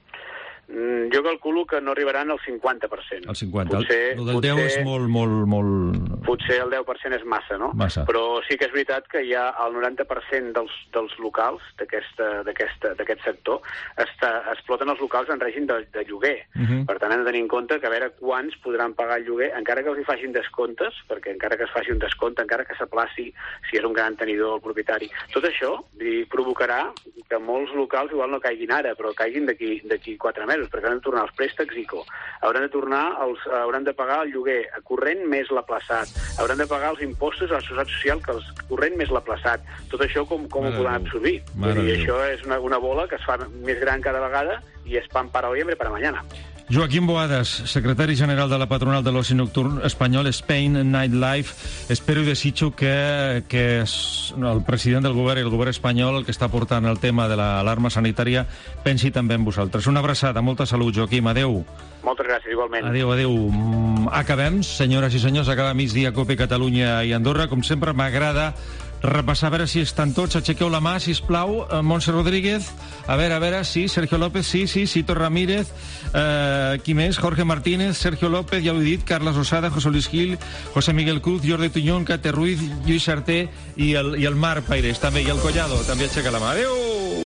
Jo calculo que no arribaran al cinquanta per cent. El cinquanta. Potser, el del deu potser, és molt, molt, molt... Potser el deu per cent és massa, no? Massa. Però sí que és veritat que hi ha el noranta per cent dels, dels locals d'aquest sector està, exploten els locals en règim de, de lloguer. Uh -huh. Per tant, hem de tenir en compte que a veure quants podran pagar el lloguer, encara que els hi facin descomptes, perquè encara que es faci un descompte, encara que s'aplaci si és un gran tenidor el propietari. Tot això provocarà que molts locals igual no caiguin ara, però caiguin d'aquí quatre mesos, perquè han de tornar els préstecs I C O, hauran de tornar els, hauran de pagar el lloguer corrent més l'aplaçat, hauran de pagar els impostos a la seguretat social que els corrent més l'aplaçat. Tot això com, com ho podran absorbir? I això és una, una bola que es fa més gran cada vegada i és pan para hoy, hambre para mañana. Joaquim Boadas, secretari general de la patronal de l'oci nocturn espanyol Spain Nightlife. Espero i desitjo que, que el president del govern i el govern espanyol, el que està portant el tema de l'alarma sanitària, pensi també en vosaltres. Una abraçada, molta salut, Joaquim. Adéu. Moltes gràcies, igualment. Adéu, adéu. Acabem, senyores i senyors, acaba migdia Cope Catalunya i Andorra. Com sempre, m'agrada repassar, a veure si estan tots. Aixequeu la mà, sisplau. Montse Rodríguez, a veure, a veure, sí, Sergio López, sí, sí, Cito Ramírez, eh, qui més? Jorge Martínez, Sergio López, ja ho he dit, Carles Rosada, José Luis Gil, José Miguel Cruz, Jordi Tuñón, Cate Ruiz, Lluís Sarté i el, i el Marc Pairés, també, i el Collado, també aixeca la mà. Adéu!